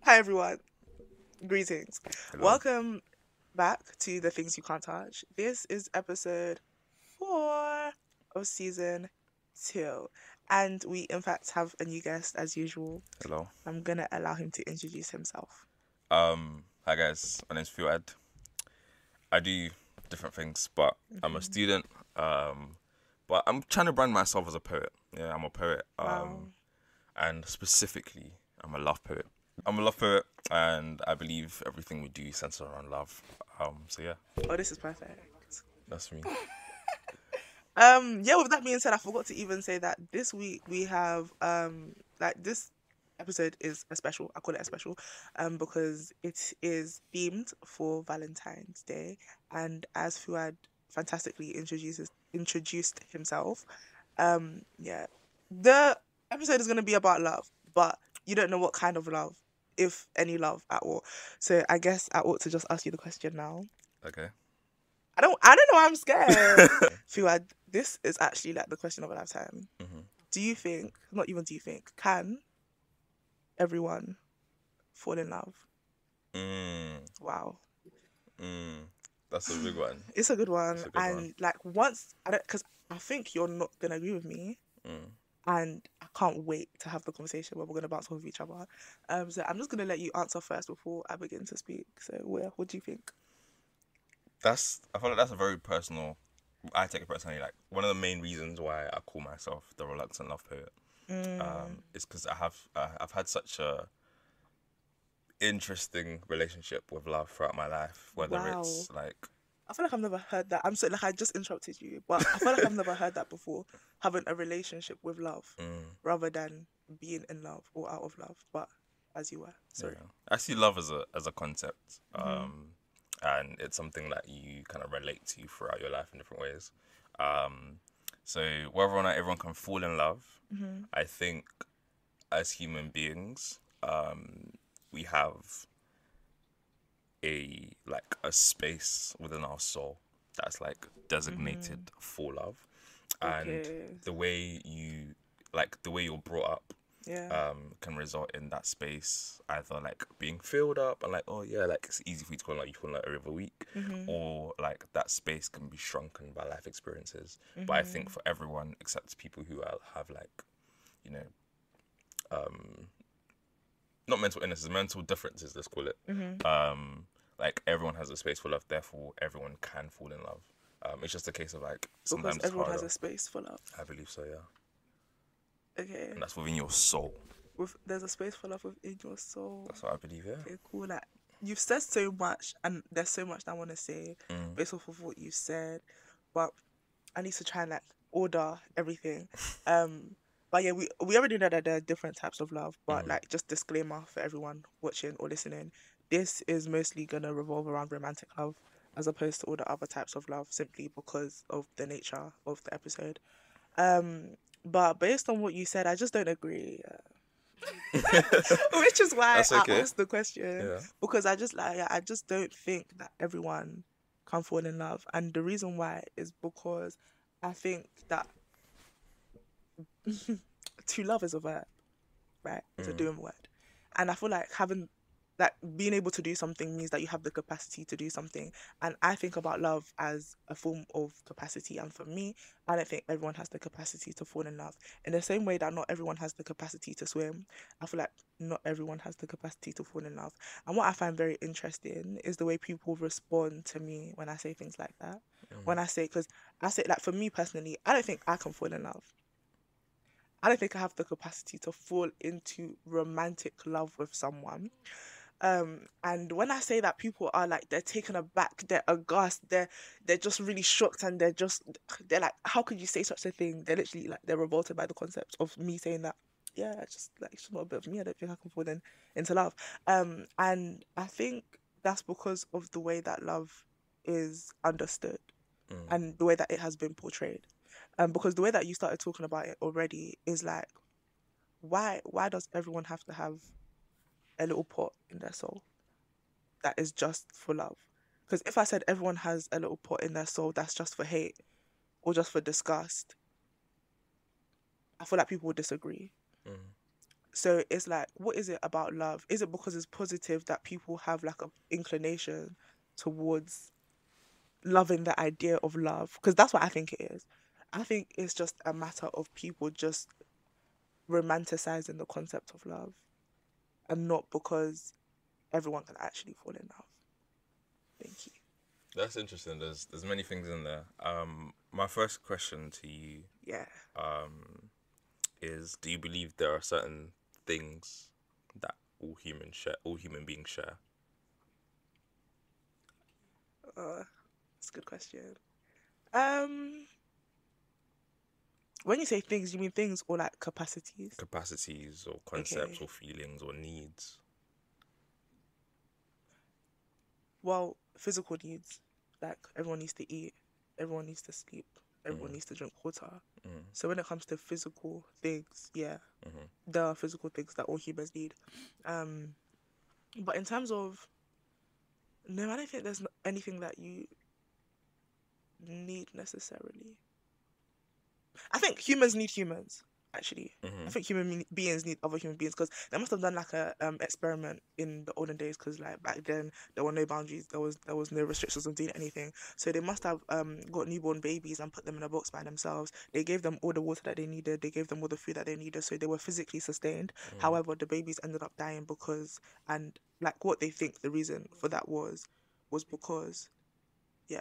Hi everyone, greetings. Hello. Welcome back to The Things You Can't Touch. This is episode 4 of season 2. And we in fact have a new guest as usual. Hello. I'm gonna allow him to introduce himself. Hi guys. My name's Fuad. I do different things, but I'm a Hmm. student. But I'm trying to brand myself as a poet. Yeah, I'm a poet. Wow. And specifically, I'm a love poet. I'm a love poet, and I believe everything we do centers around love. So yeah, Oh, this is perfect. that's me. Yeah, with that being said, I forgot to even say that this week we have like this episode is a special. I call it a special because it is themed for Valentine's Day, and as Fuad fantastically introduced himself, yeah, the episode is going to be about love, but you don't know what kind of love, if any love at all. So I guess I ought to just ask you the question now. Okay. I don't know, I'm scared. Fuad, this is actually like the question of a lifetime. hmm Do you think, not even do you think, can everyone fall in love? Mm, Wow. mm. That's a big one. It's a good That's one. a good one. And like once I don't because I think you're not gonna agree with me. Mm. And I can't wait to have the conversation where we're gonna bounce off of each other. So I'm just gonna let you answer first before I begin to speak. So what do you think? I feel like that's a very personal. I take it personally. Like one of the main reasons why I call myself the reluctant love poet Mm, is because I've had such a interesting relationship with love throughout my life. Whether wow. it's like, I feel like I've never heard that. I'm so like I just interrupted you, but I feel like I've never heard that before. Having a relationship with love mm, rather than being in love or out of love. But as you were, yeah, sorry. I see love as a concept, Mhm. and it's something that you kind of relate to throughout your life in different ways. Um, so whether or not everyone can fall in love, Mhm. I think as human beings, we have a space within our soul that's like designated Mhm. for love, and Okay. the way you the way you're brought up Yeah. can result in that space either like being filled up and like, oh yeah, like it's easy for you to fall in like every other week, Mhm. or like that space can be shrunken by life experiences. But I think Mhm. for everyone except people who have like, you know, um not mental illnesses, mental differences, let's call it. Mhm. Like everyone has a space for love, therefore everyone can fall in love. It's just a case of like Because sometimes it's everyone has harder. a space for love. I believe so, yeah. Okay. And that's within your soul. With there's a space for love within your soul. That's what I believe, yeah. Okay, cool. Like you've said so much, and there's so much that I want to say Mm. based off of what you said, but I need to try and like order everything. Um, but yeah, we already know that there are different types of love, but Mm. like just disclaimer for everyone watching or listening, this is mostly gonna revolve around romantic love as opposed to all the other types of love, simply because of the nature of the episode. Um, but based on what you said, I just don't agree. Which is why That's I okay. asked the question Yeah. because I just don't think that everyone can fall in love, and the reason why is because I think that to love is a verb, right? It's a Mm. doing word. And I feel like having like being able to do something means that you have the capacity to do something. And I think about love as a form of capacity. And for me, I don't think everyone has the capacity to fall in love. In the same way that not everyone has the capacity to swim, I feel like not everyone has the capacity to fall in love. And what I find very interesting is the way people respond to me when I say things like that. Mm. When I say, because I say, like, for me personally, I don't think I can fall in love. I don't think I have the capacity to fall into romantic love with someone. And when I say that, people are like they're taken aback, they're aghast, they're just really shocked, and they're like, how could you say such a thing? They're literally like they're revolted by the concept of me saying that. Yeah, it's just like it's just not a bit of me. I don't think I can fall into love. And I think that's because of the way that love is understood Mm. and the way that it has been portrayed. Because the way that you started talking about it already is like, why does everyone have to have a little pot in their soul that is just for love? Because if I said everyone has a little pot in their soul that's just for hate or just for disgust, I feel like people would disagree. Mm. So it's like, what is it about love? Is it because it's positive that people have like a inclination towards loving the idea of love? Because that's what I think it is. I think it's just a matter of people just romanticizing the concept of love, and not because everyone can actually fall in love. Thank you. That's interesting. There's many things in there. My first question to you Yeah. is: do you believe there are certain things that all human beings share? That's a good question. Um, when you say things, you mean things or like capacities? Capacities or concepts Okay. or feelings or needs. Well, physical needs, like everyone needs to eat, everyone needs to sleep, everyone Mm, needs to drink water. mm, So when it comes to physical things, yeah, mm-hmm. there are physical things that all humans need. Um, but in terms of, no, I don't think there's anything that you need necessarily. I think humans need humans, actually. I Mm-hmm. think beings need other human beings because they must have done like a experiment in the olden days, because like back then there were no boundaries, there was no restrictions on doing anything. So they must have got newborn babies and put them in a box by themselves. They gave them all the water that they needed, they gave them all the food that they needed, so they were physically sustained. Mm. However, the babies ended up dying because, and like what they think the reason for that was because, yeah,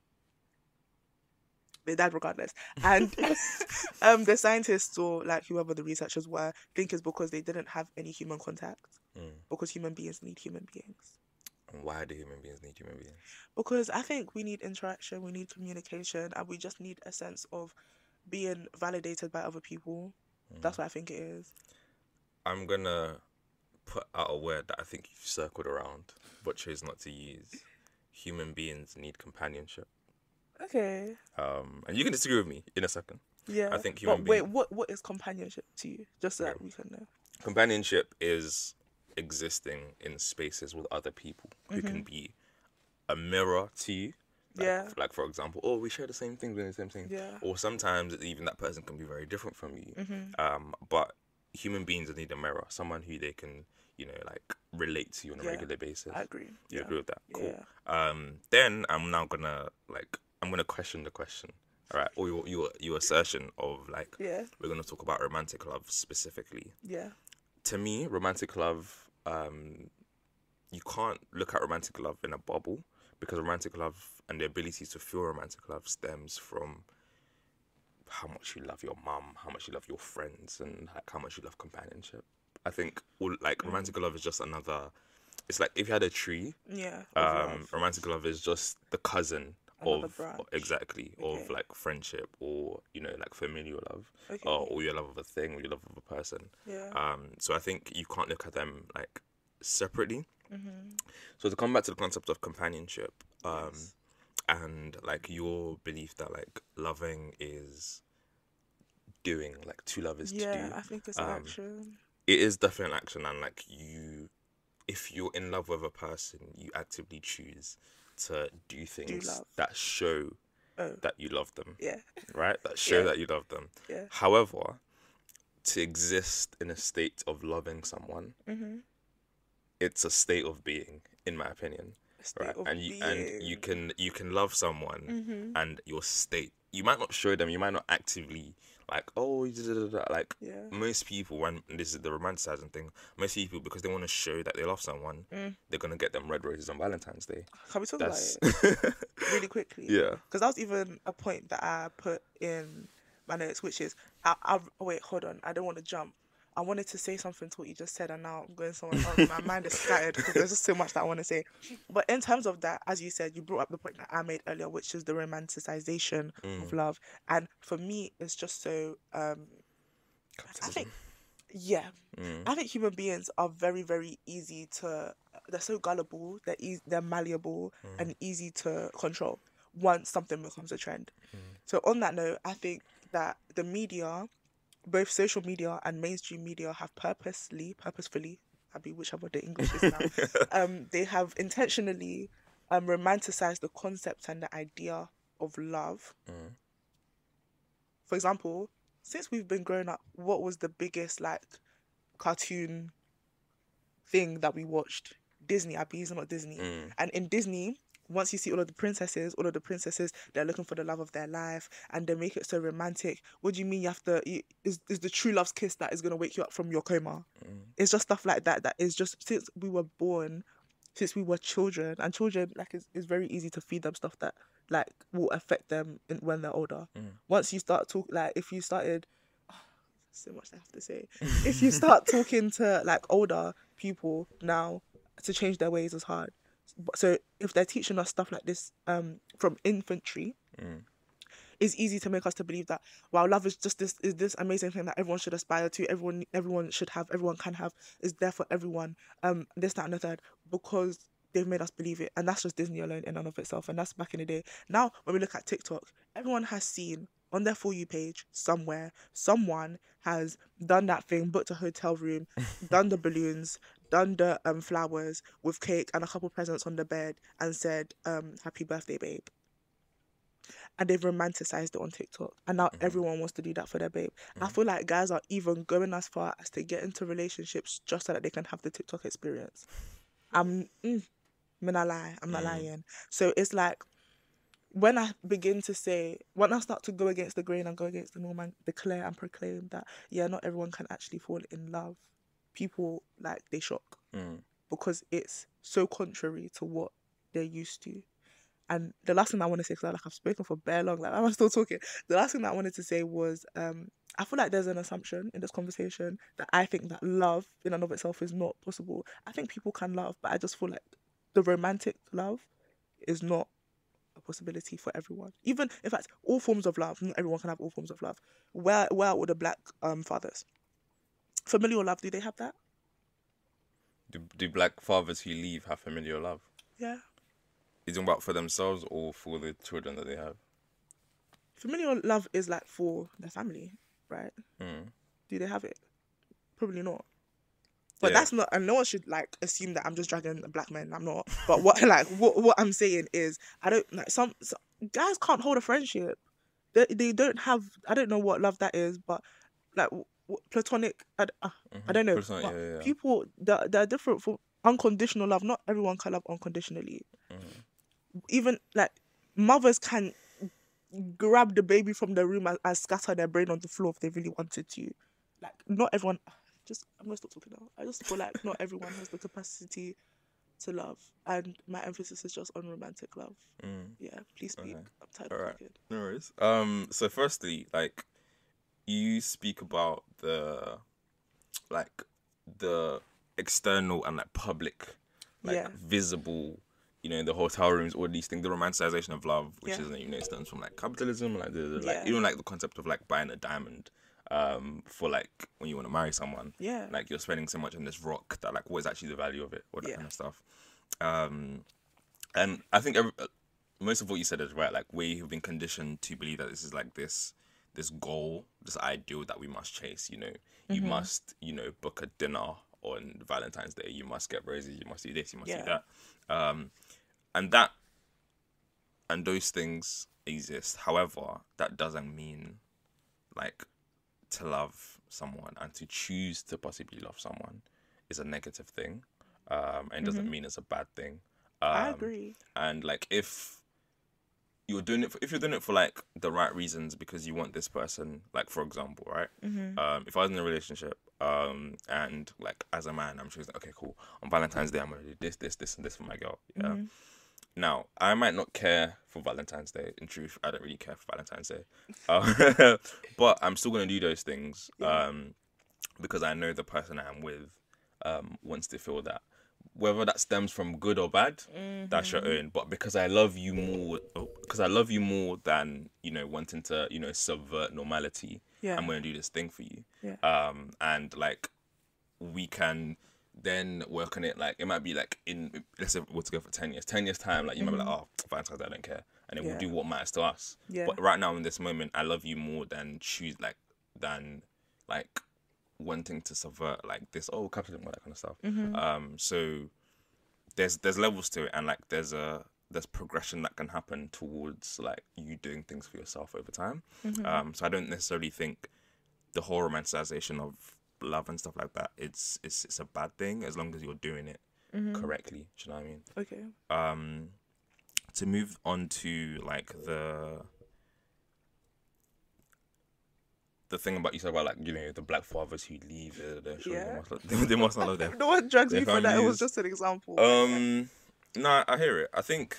they died regardless. And the scientists or like whoever the researchers were think is because they didn't have any human contact. Mm. Because human beings need human beings. And why do human beings need human beings? Because I think we need interaction, we need communication, and we just need a sense of being validated by other people. Mm. That's what I think it is. I'm gonna put out a word that I think you've circled around but chose not to use. Human beings need companionship. Okay. And you can disagree with me in a second. I Yeah. think But human wait, being what is companionship to you? Just so okay. that we can know. Companionship is existing in spaces with other people who can be a mirror to you. Yeah. Like for example, oh, we share the same thing, we're the same thing. Yeah. Or sometimes even that person can be very different from you. Mm-hmm. But human beings need a mirror, someone who they can, like relate to on a Yeah. regular basis. I agree. You Yeah. agree with that? Cool. Yeah. Then I'm now gonna question the question. All right, or your assertion of like Yeah. we're gonna talk about romantic love specifically. Yeah. To me, romantic love, you can't look at romantic love in a bubble, because romantic love and the ability to feel romantic love stems from how much you love your mum, how much you love your friends, and like how much you love companionship. I think romantic love is just another. It's like if you had a tree, Yeah. Of love. romantic love is just the cousin Another of branch. exactly Okay. of like friendship, or like familial love, Okay. or your love of a thing, or your love of a person. Yeah. So I think you can't look at them like separately. Mm-hmm. So to come back to the concept of companionship, Yes. and like your belief that like loving is doing, like to love is to Yeah, do. I think it's action. It is definitely an action, and like if you're in love with a person, you actively choose to do things love. that show Oh, that you love them, yeah. right? That show Yeah. that you love them. Yeah. However, to exist in a state of loving someone, Mm-hmm. it's a state of being, in my opinion. A state Right, of and you being. can love someone, Mm-hmm. and your state, you might not show them, you might not actively like, oh, like Yeah. most people, when this is the romanticizing thing, most people, because they want to show that they love someone, they're gonna get them red roses on Valentine's Day. Can we talk That's about it really quickly? yeah. Because that was even a point that I put in my notes, which is, wait, hold on. I don't want to jump. I wanted to say something to what you just said, and now I'm going somewhere else. My mind is scattered because there's just so much that I want to say. But in terms of that, as you said, you brought up the point that I made earlier, which is the romanticization of love. And for me, it's just so, I think, yeah, I think human beings are very, very easy to, they're so gullible, they're malleable and easy to control once something becomes a trend. So on that note, I think that the media, both social media and mainstream media, have purposefully, I'll be whichever the English is now, they have intentionally romanticized the concept and the idea of love. For example, since we've been growing up, what was the biggest like cartoon thing that we watched. Disney, I believe it's not Disney. And in Disney, once you see all of the princesses, they're looking for the love of their life, and they make it so romantic. What do you mean you have to? Is the true love's kiss that is gonna wake you up from your coma? It's just stuff like that. That is just since we were born, since we were children, and children like it's very easy to feed them stuff that like will affect them when they're older. Once you start if you started, so much I have to say. If you start talking to like older people now, to change their ways is hard. So if they're teaching us stuff like this from infantry, it's easy to make us to believe that love is just this amazing thing that everyone should aspire to, everyone should have, everyone can have, is there for everyone, this, that and the third, because they've made us believe it. And that's just Disney alone in and of itself, and that's back in the day. Now when we look at TikTok, everyone has seen on their For You page somewhere, someone has done that thing, booked a hotel room, done the balloons, done the flowers with cake and a couple presents on the bed, and said, happy birthday, babe. And they've romanticized it on TikTok. And now everyone wants to do that for their babe. I feel like guys are even going as far as to get into relationships just so that they can have the TikTok experience. I'm not lying. So it's like, when I start to go against the grain and go against the norm and declare and proclaim that, not everyone can actually fall in love, people, like, they shock. Because it's so contrary to what they're used to. And the last thing I want to say, because I've spoken for bare long, like, I'm still talking. The last thing that I wanted to say was, I feel like there's an assumption in this conversation that I think that love in and of itself is not possible. I think people can love, but I just feel like the romantic love is not a possibility for everyone. Even, in fact, all forms of love, not everyone can have all forms of love. Where are all the black fathers? Familial love, do they have that? Do black fathers who leave have familial love? Yeah. Is it about for themselves or for the children that they have? Familial love is like for their family, right? Do they have it? Probably not. But that's not, and no one should like assume that I'm just dragging black men. I'm not. But what I'm saying is, I don't like some guys can't hold a friendship. They don't have. I don't know what love that is, but like platonic. I don't know. Platonic, but people that are different for unconditional love. Not everyone can love unconditionally. Even like mothers can grab the baby from the room and scatter their brain on the floor if they really wanted to. Like, not everyone. I'm gonna stop talking now. I just feel like not everyone has the capacity to love, and my emphasis is just on romantic love. Yeah, please speak. Okay. I'm tired of talking. No worries. So firstly, like, you speak about the external and like public, visible, the hotel rooms, all these things, the romanticization of love, which is, stems from like capitalism, like even like the concept of like buying a diamond. For like when you want to marry someone, like you're spending so much on this rock that like what is actually the value of it, all that kind of stuff. And I think most of what you said is right. Like, we have been conditioned to believe that this is like this goal, this ideal that we must chase. You must book a dinner on Valentine's Day. You must get roses. You must do this. You must do that. And those things exist. However, that doesn't mean like to love someone and to choose to possibly love someone is a negative thing, and doesn't mean it's a bad thing. I agree. And like, if you're doing it for like the right reasons, because you want this person, like, for example, right? If I was in a relationship, and like as a man, I'm choosing, okay, cool, on Valentine's Day I'm gonna do this and this for my girl. Now, I might not care for Valentine's Day. In truth, I don't really care for Valentine's Day. But I'm still going to do those things because I know the person I am with wants to feel that. Whether that stems from good or bad, that's your own. But because I love you more than, wanting to, subvert normality, I'm going to do this thing for you. And like, we can then work on it. Like, it might be like, let's say we're together for 10 years. 10 years time, like, you might be like, oh, Valentine's Day, I don't care. And then we'll do what matters to us. But right now, in this moment, I love you more than wanting to subvert like this, capitalism, all that kind of stuff. So there's levels to it, and like there's progression that can happen towards like you doing things for yourself over time. So I don't necessarily think the whole romanticization of love and stuff like that, it's a bad thing as long as you're doing it correctly. Do you know what I mean? Okay. To move on to like the thing about, you said about, like, you know, the black fathers who leave, Yeah. they must not love them. No one drags Their me for that. It families. was just an example. No, I hear it. I think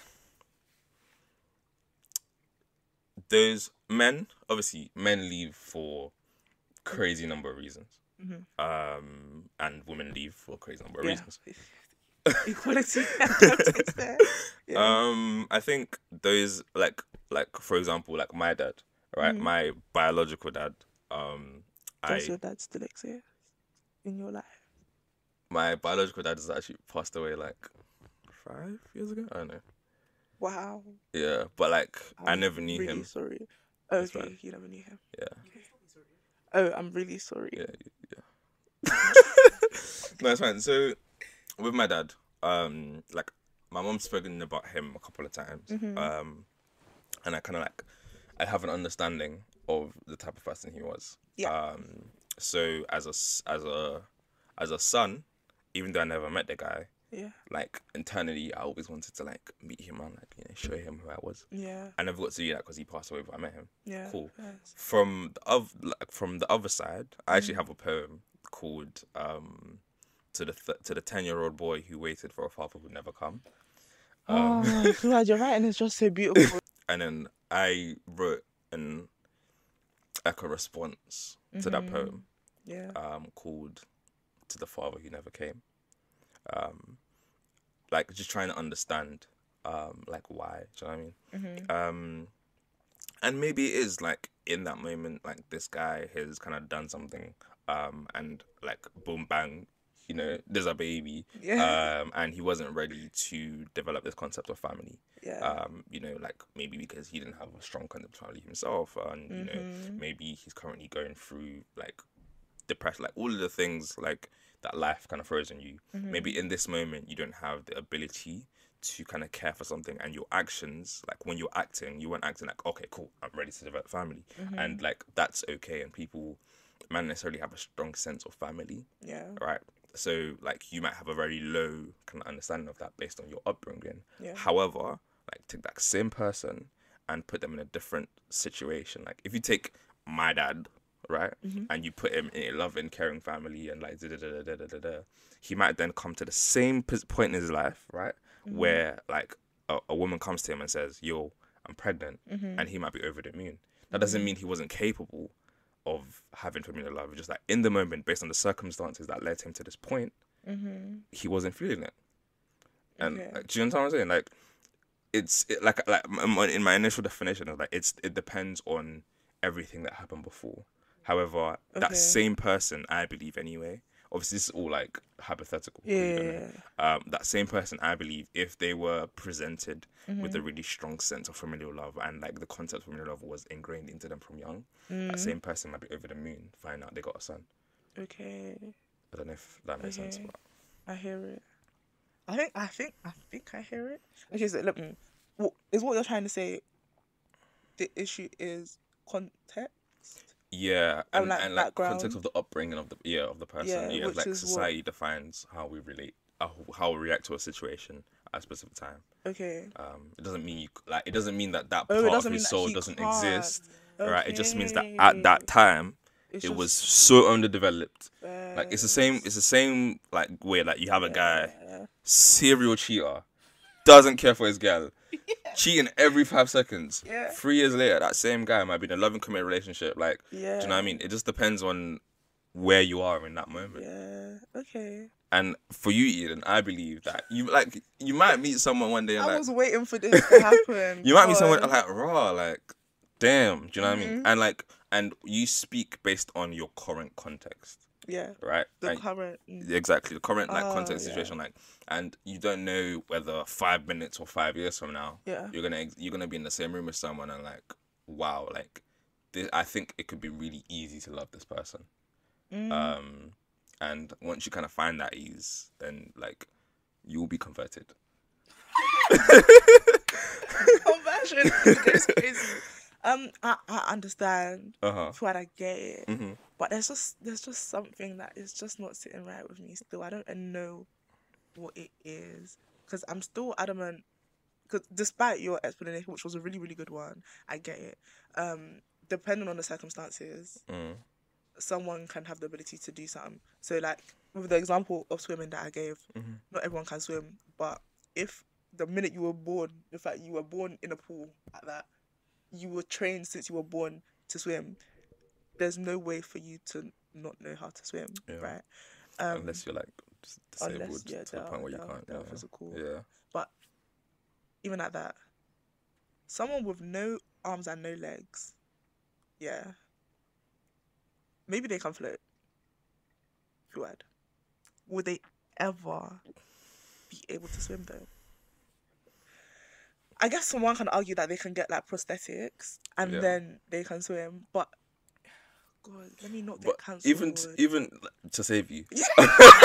those men, obviously, men leave for crazy number of reasons. And women leave for a crazy number of reasons. Equality and justice there. Yeah. I think those, like for example, like my dad, right? My biological dad. Does your dad still exist in your life? My biological dad has actually passed away like 5 years ago. I don't know. Wow. Yeah, but like I never knew really him. Sorry. It's Okay, fine. you never knew him. Yeah. Oh, I'm really sorry. Yeah. No, it's fine. So with my dad, like my mom's spoken about him a couple of times, and I kind of like I have an understanding of the type of person he was. Yeah. So as a son, even though I never met the guy, Yeah. like internally I always wanted to like meet him and like, you know, show him who I was. Yeah. I never got to do that because he passed away, but I met him. Yeah. Cool. Yes. From the other side, I actually have a poem called to the 10-year-old boy who waited for a father who never come. Oh God, your writing is just so beautiful. And then I wrote an echo response to that poem, Yeah. called "To the Father Who Never Came." Like just trying to understand, like why. Do you know what I mean? And maybe it is like in that moment, like this guy has kind of done something, and like boom bang, you know, there's a baby, Yeah. and he wasn't ready to develop this concept of family. Yeah. You know, like maybe because he didn't have a strong concept of family himself, and you know, maybe he's currently going through like depression, like all of the things like that life kind of throws on you. Maybe in this moment you don't have the ability to kind of care for something, and your actions, like when you're acting, you weren't acting like, okay, cool, I'm ready to develop family, and like that's okay. And people might not necessarily have a strong sense of family, Yeah. right? So like you might have a very low kind of understanding of that based on your upbringing. Yeah. However, like take that same person and put them in a different situation. Like if you take my dad, right, and you put him in a loving, caring family, and like he might then come to the same point in his life, right, where like a woman comes to him and says, "Yo, I'm pregnant," and he might be over the moon. That doesn't mean he wasn't capable of having familial love. It's just like in the moment, based on the circumstances that led him to this point, he wasn't feeling it. And like, do you know what I'm saying? Like like in my initial definition of like it depends on everything that happened before. However, that same person, I believe anyway, obviously this is all like hypothetical. That same person, I believe, if they were presented with a really strong sense of familial love and like the concept of familial love was ingrained into them from young, that same person might be over the moon, find out they got a son. Okay. I don't know if that makes sense. But I hear it. I think I hear it. Okay, so look, is what you're trying to say? The issue is context. yeah, and like like background. context of the upbringing of the person. Yeah, Yeah, which like is society defines how we relate, how we react to a situation at a specific time. Okay. It doesn't mean it doesn't mean that part it of doesn't his mean that soul he doesn't can't. exist. Right? It just means that Okay. at that time It's it was just so underdeveloped. Like it's the same like way like you have a guy, serial cheater, doesn't care for his girl, cheating every 5 seconds. Yeah. 3 years later, that same guy might be in a loving committed relationship. Like, do you know what I mean? It just depends on where you are in that moment. Yeah. Okay. And for you, Eden, I believe that you might meet someone one day and I like was waiting for this to happen. you might meet someone God. like raw, like damn, do you know what I mean? And like, and you speak based on your current context, Yeah. right? The And current. exactly the current like Oh, context yeah. situation, like, and you don't know whether 5 minutes or 5 years from now, Yeah. you're gonna be in the same room with someone and like, wow, like, I think it could be really easy to love this person, and once you kind of find that ease, then like, you'll be converted. Conversion is crazy. I understand. Uh-huh. That's why I get it. But there's just something that is just not sitting right with me still. I don't know what it is because I'm still adamant. Because despite your explanation, which was a really really good one, I get it. Depending on the circumstances, someone can have the ability to do something. So like with the example of swimming that I gave, not everyone can swim, but if the minute you were born, in fact you were born in a pool like that, you were trained since you were born to swim, there's no way for you to not know how to swim, Yeah. right? Unless you're like disabled Unless to the point where you can't. they're Yeah. physical. Yeah. But even at that, someone with no arms and no legs, yeah, maybe they can float. Fuad. Would they ever be able to swim though? I guess someone can argue that they can get like prosthetics and Yeah. then they can swim, but God, let me not get But cancelled. even to save you, Before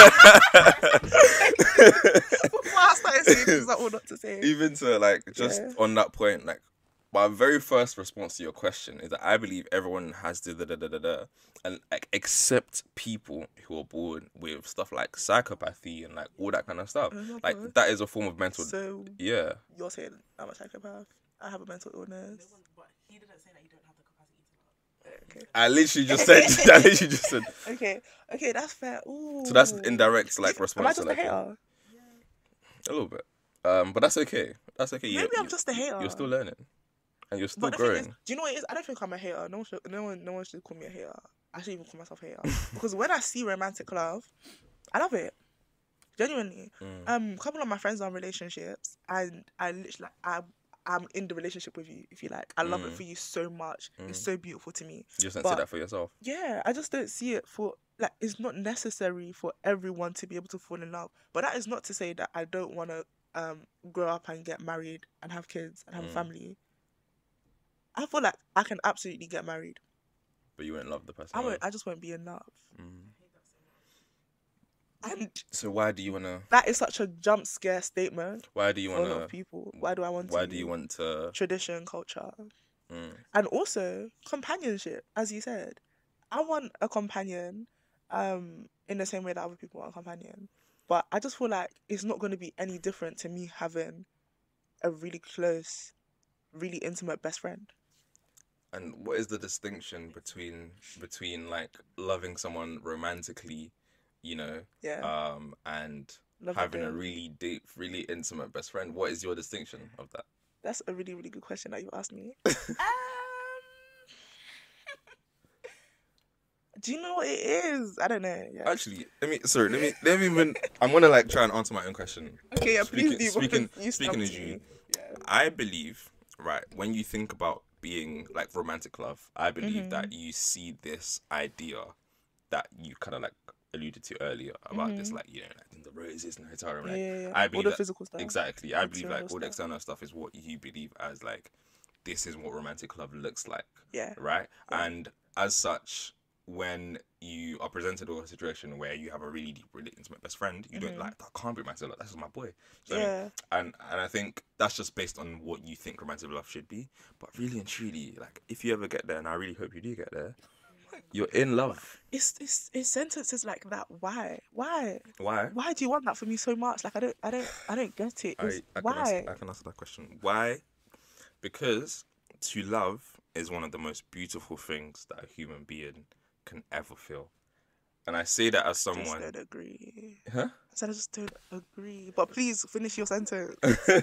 I started saying things that were not to say. even to like just Yeah. on that point, like my very first response to your question is that I believe everyone has and like except people who are born with stuff like psychopathy and like all that kind of stuff. Oh my Like God. that is a form of mental. So Yeah. you're saying I'm a psychopath? I have a mental illness. But he didn't say that you don't have the capacity to love. Okay. I literally just said. I literally just said. Okay, that's fair. Ooh. So that's indirect like Am I response to just a like hater? a little bit. But that's okay. That's okay. Maybe I'm just a hater. You're still learning, and you're still But the thing growing. is, do you know what it is? I don't think I'm a hater. No one should call me a hater. I shouldn't even call myself a hater because when I see romantic love, I love it. Genuinely. A couple of my friends are in relationships, and I literally I'm in the relationship with you. If you like, I love it for you so much. It's so beautiful to me. You just don't But- see that for yourself. Yeah, I just don't see it for like it's not necessary for everyone to be able to fall in love. But that is not to say that I don't want to grow up and get married and have kids and have a family. I feel like I can absolutely get married. But you won't love the person. I just won't be in love. And So why do you wanna? that is such a jump scare statement Why do you for a lot wanna? of people. Why do I want Why to? do you want to? Tradition, culture, and also companionship, as you said. I want a companion, in the same way that other people want a companion. But I just feel like it's not going to be any different to me having a really close, really intimate best friend. And what is the distinction between like loving someone romantically, Yeah. and Love having a them. really deep, really intimate best friend? What is your distinction of that? That's a really, really good question that you asked me. Do you know what it is? I don't know. Yeah. Actually, let me even. I'm gonna like try and answer my own question. Okay, yeah, please do. Speaking because you speaking as stumped you, me. Yeah. I believe, right, when you think about being like romantic love, I believe Mm-hmm. that you see this idea that you kind of like alluded to earlier about this, like, like the roses and the like, Yeah. I All believe the that, physical stuff. exactly. I believe like Material all the stuff. external stuff is what you believe as like, this is what romantic love looks like, Yeah. right? And as such, when you are presented with a situation where you have a really deep, really intimate best friend, you don't like, that can't be romantic love, that's just my boy. Do you know what I mean? And I think that's just based on what you think romantic love should be. But really and truly, like, if you ever get there, and I really hope you do get there, you're in love. It's sentences like that. Why? Why Why? do you want that for me so much? Like I don't get it. It's- why? I can answer that question. Why? Because to love is one of the most beautiful things that a human being can ever feel. And I say that as I someone. just don't agree. Huh? I said I just don't agree. But please finish your sentence.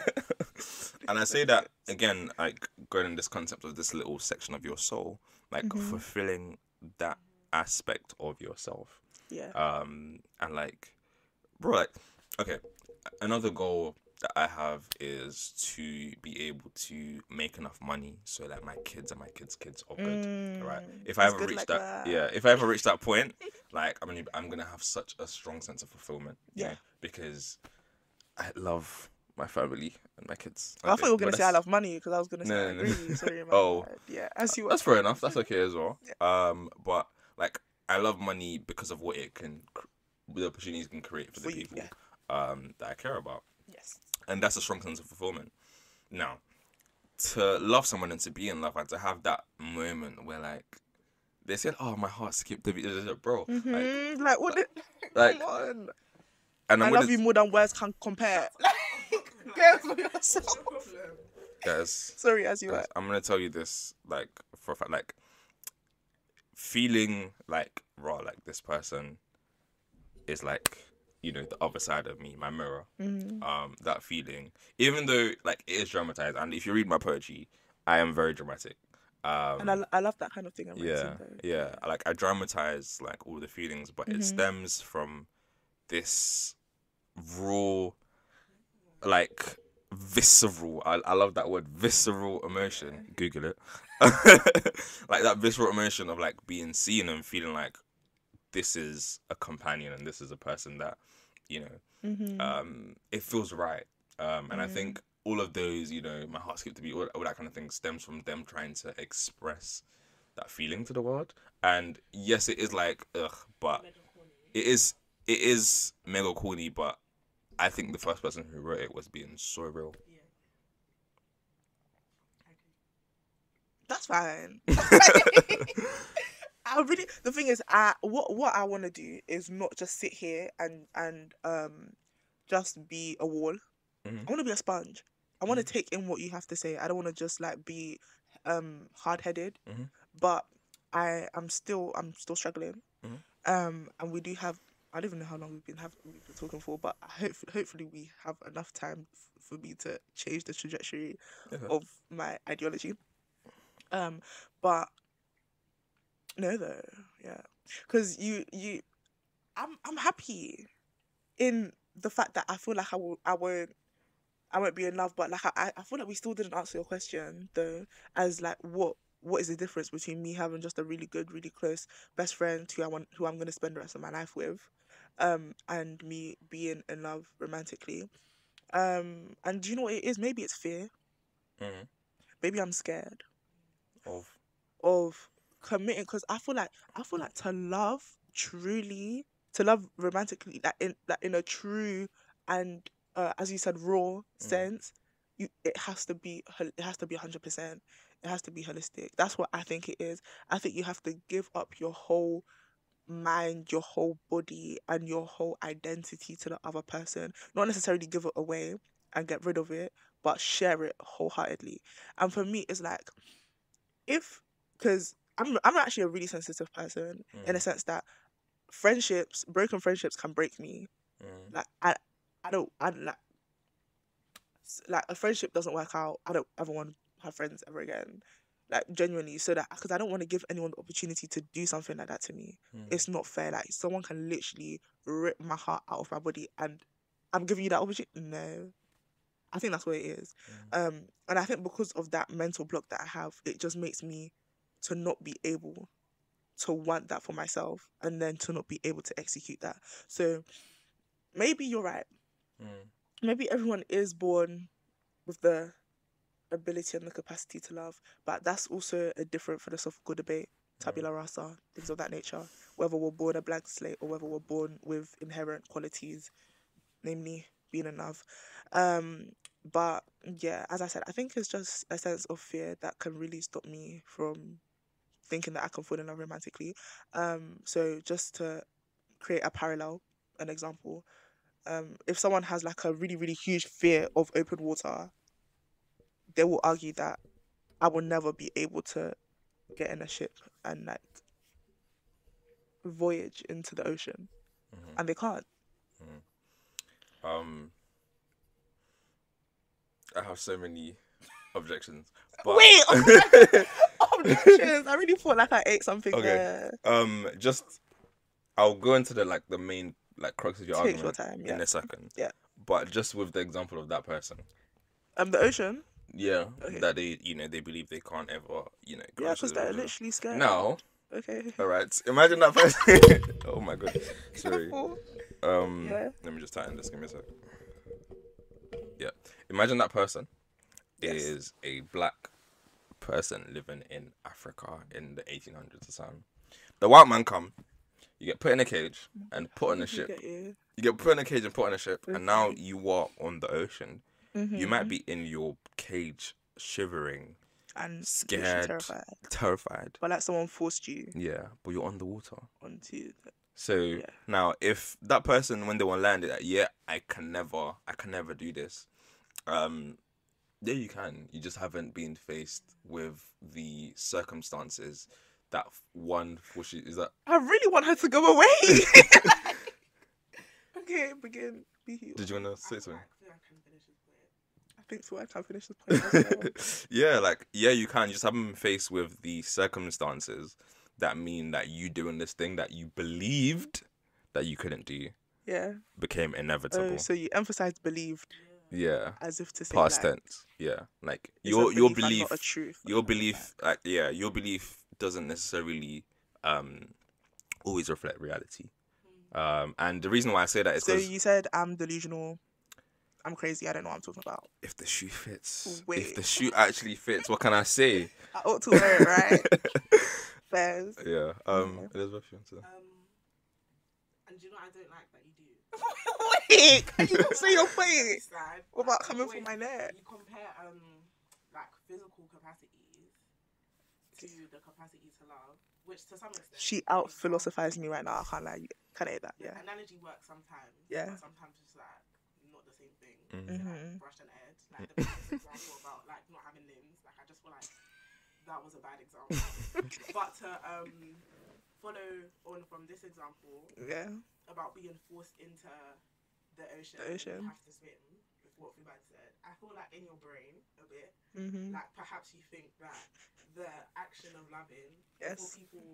And I say that again, like going in this concept of this little section of your soul, like fulfilling that aspect of yourself. Yeah. And like, bro, like, okay, another goal that I have is to be able to make enough money so that my kids and my kids' kids are good, right? If I it's ever good reach like that, that. yeah, if I ever reach that point, like, I'm gonna have such a strong sense of fulfillment, you Yeah. know, because I love my family and my kids. I thought you were gonna But say I that's- love money because I was gonna say No, I no, no. agree. Sorry, my Oh. bad. Yeah. As you were. That's fair enough. That's okay as well. But like, I love money because of what it can, the opportunities it can create for the For you, people, yeah. that I care about. Yes. And that's a strong sense of fulfillment. Now, to love someone and to be in love and to have that moment where like they said, "Oh, my heart skipped a beat." Bro, Like what? like, Come on. and I I'm love gonna, you more than words can compare. Care for yourself. No problem. guys, Sorry, as you were. I'm gonna tell you this, like, for a fact, like, feeling like raw, like this person is like, the other side of me, my mirror. That feeling, even though like it is dramatized, and if you read my poetry, I am very dramatic. And I love that kind of thing. Yeah, yeah. Like I dramatize like all the feelings, but it stems from this raw, like visceral. I love that word, visceral emotion. Google it. Like that visceral emotion of like being seen and feeling like this is a companion and this is a person that, it feels right. And I think all of those, my heart skipped a beat, all that kind of thing stems from them trying to express that feeling to the world. And yes, it is like, ugh, but it is mega corny, but I think the first person who wrote it was being so real. Yeah. I agree. That's fine. The thing is, what I want to do is not just sit here and just be a wall. I want to be a sponge. I want to take in what you have to say. I don't want to just like be hard headed. But I'm still struggling. And we do have. I don't even know how long we've been talking for, but hopefully we have enough time for me to change the trajectory of my ideology. But no, though, yeah, because I'm happy in the fact that I feel like I won't be in love, but like I feel like we still didn't answer your question though, as like what is the difference between me having just a really good, really close best friend who I'm gonna spend the rest of my life with, and me being in love romantically, and do you know what it is? Maybe it's fear. Maybe I'm scared of committing, because I feel like to love truly, to love romantically, in a true and as you said, raw sense, it has to be 100%. It has to be holistic. That's what I think it is. I think you have to give up your whole mind, your whole body, and your whole identity to the other person. Not necessarily give it away and get rid of it, but share it wholeheartedly. And for me, it's like, because I'm actually a really sensitive person in a sense that broken friendships can break me. Like I don't like a friendship doesn't work out. I don't ever want to have friends ever again. Like genuinely, so that because I don't want to give anyone the opportunity to do something like that to me. It's not fair. Like someone can literally rip my heart out of my body, and I'm giving you that opportunity. No, I think that's what it is. And I think because of that mental block that I have, it just makes me to not be able to want that for myself, and then to not be able to execute that. So maybe you're right. Maybe everyone is born with the ability and the capacity to love, but that's also a different philosophical debate. Tabula rasa, things of that nature. Whether we're born a blank slate or whether we're born with inherent qualities, namely being in love. But yeah, as I said, I think it's just a sense of fear that can really stop me from thinking that I can fall in love romantically. So just to create a parallel, an example, if someone has like a really, really huge fear of open water, they will argue that I will never be able to get in a ship and like voyage into the ocean, and they can't. I have so many objections. But Wait, objections. I really thought like I ate something okay. there. I'll go into the main crux of your Take argument your time, yeah. in a second. Yeah. But just with the example of that person. The ocean. Yeah. Okay. That they believe they can't ever go Yeah, into because the they're ocean. literally scared. Now. Okay. All right. Imagine that person. Oh my god. Sorry. Careful. Yeah. Let me just tighten this. Give me a sec. Yeah. Imagine that person is a black person living in Africa in the 1800s or something. The white man come, you get put in a cage and put on a ship. You get put in a cage and put on a ship, and now you are on the ocean. You might be in your cage shivering, and literally scared, terrified. But like someone forced you Yeah, but you're on the water. onto. So now, if that person, when they want to land it, like, yeah, I can never do this. Yeah, you can. You just haven't been faced with the circumstances that one pushes. Is that I really want her to go away. Okay, begin. Be healed. Did you want to say I something? can finish this point. I think so. I can finish this point as well. Yeah, like, yeah, you can. You just haven't been faced with the circumstances that mean that you doing this thing that you believed that you couldn't do Yeah. became inevitable. Oh, so you emphasized believed Yeah, as if to say past like, tense. Yeah, like it's a your belief and belief, not a truth. or your something like belief, like, yeah, your belief doesn't necessarily always reflect reality. And the reason why I say that that. is So because you said I'm delusional. I'm crazy. I don't know what I'm talking about. if the shoe fits, if Wait. the shoe actually fits, what can I say? I ought to wear it, right? Fairs. Yeah. Okay. Elizabeth, you want to? And do you know what I don't like that you do? Wait, can you not say your point? Sad. What about Like, coming always- from my neck? You compare like physical capacities to the capacity to love, which to some extent She out philosophized me right now. I can't lie. You can I hate that? The Yeah. analogy works sometimes. Yeah. But sometimes it's like not the same thing. Mhm. So, like, brush and head. Like the first example about like not having limbs. Like I just feel like that was a bad example. But to follow on from this example Yeah. about being forced into the ocean, The ocean. you have to swim. With what Fubad said, I feel like in your brain a bit, Mhm. like perhaps you think that the action of loving, Yes. before people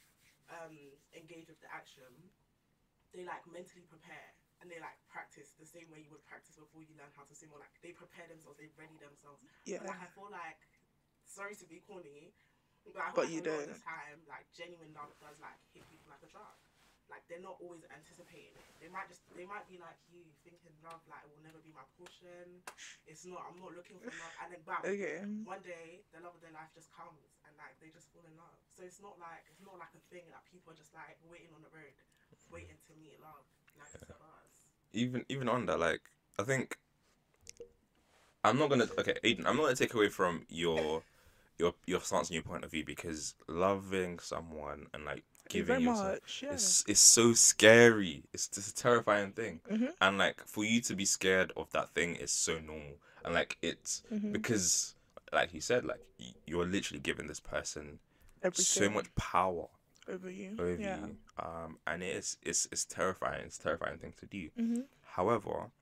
engage with the action, they like mentally prepare and they like practice the same way you would practice before you learn how to swim, or like they prepare themselves, they ready themselves. Yeah. But like I feel like, sorry to be corny, but I feel But like you a lot of don't. the time, like genuine love does like hit people like a truck. Like they're not always anticipating it. They might be like you, thinking love like it will never be my portion. It's not. I'm not looking for love, and then bam. Okay. One day, the love of their life just comes, and like they just fall in love. So it's not like a thing that people are just like waiting on the road, waiting to meet love. Like it's us. Even on that, like, I think I'm not gonna. Okay, Aiden, I'm not gonna take away from your stance and your point of view, because loving someone and like giving Very yourself much. Yeah. is so scary. It's just a terrifying thing. Mhm. And like for you to be scared of that thing is so normal. And like it's Mhm. because, like you said, like you're literally giving this person Everything so much power over you. over Yeah. you. And it's terrifying. It's a terrifying thing to do. Mhm. However,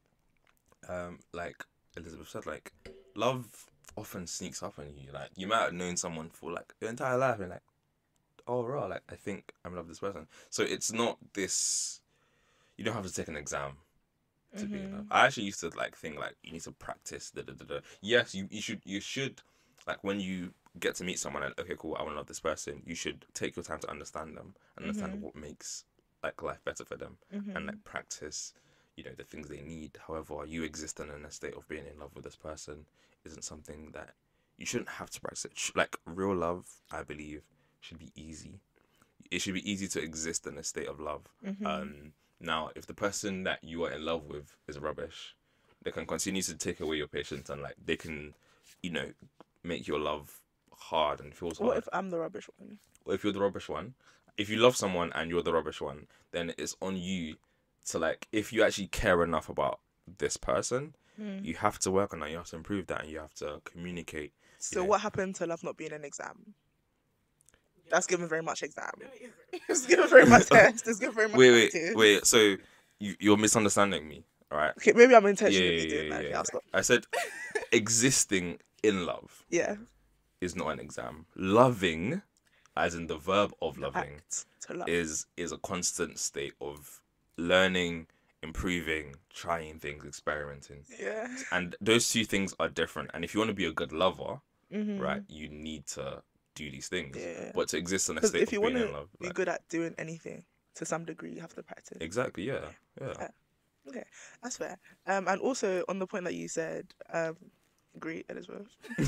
like Elizabeth said, like love often sneaks up on you. Like you might have known someone for like your entire life and like, oh raw, like I think I'm in love with this person. So it's not this, you don't have to take an exam to be in love. I actually used to like think like you need to practice Yes, you should like when you get to meet someone and okay cool, I want to love this person, you should take your time to understand them, understand what makes like life better for them, and like practice, you know, the things they need. However, you existing in a state of being in love with this person isn't something that you shouldn't have to practice. Like real love, I believe, should be easy. It should be easy to exist in a state of love. Now, if the person that you are in love with is rubbish, they can continue to take away your patience and like they can, you know, make your love hard and feels hard. What if I'm the rubbish one? Or if you're the rubbish one, if you love someone and you're the rubbish one, then it's on you to like, if you actually care enough about this person, you have to work on that, you have to improve that, and you have to communicate. So know. what happened to love not being an exam? That's given very much exam. No, it isn't. It's given very much test. It's given very much practice. Wait. So you're misunderstanding me, all right? Okay, maybe I'm intentionally doing that. Okay, yeah. I'll stop. I said existing in love Yeah. is not an exam. Loving, as in the verb of loving, Act to love. is a constant state of learning, improving, trying things, experimenting. Yeah. And those two things are different. And if you want to be a good lover, Mhm. right, you need to do these things. Yeah. But to exist in a Because state if of you being want in to love, be like, good at doing anything, to some degree, you have to practice. exactly, yeah. Okay, that's fair. And also on the point that you said, agree, Elizabeth.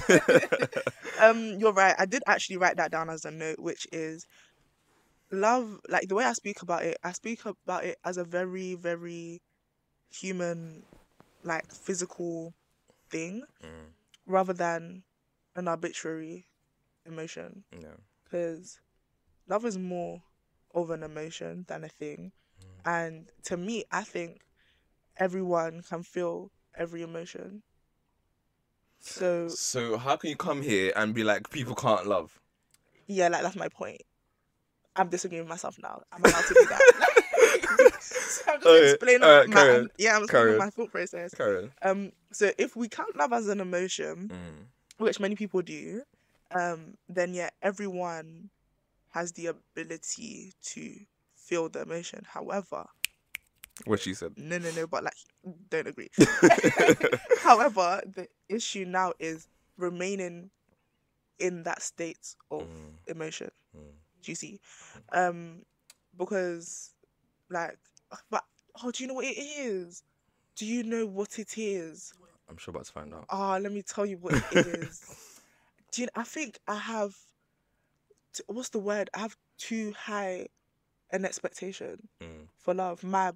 You're right. I did actually write that down as a note, which is love. Like the way I speak about it as a very, very human, like physical thing, rather than an arbitrary emotion, Yeah. because love is more of an emotion than a thing. And to me, I think everyone can feel every emotion. So So how can you come here and be like people can't love? yeah, like that's my point. I'm disagreeing with myself now. I'm allowed to do that. So I'm just Okay, explaining carry on. I'm Carry explaining on. my thought process. Karen. So if we count love as an emotion, Mm. which many people do, then yeah, everyone has the ability to feel the emotion. However, What she said. no, but like, don't agree. However, the issue now is remaining in that state of emotion. Do you see? Because like, but do you know what it is? Do you know what it is? I'm sure about to find out. Let me tell you what it is. I think I have, what's the word? I have too high an expectation for love. My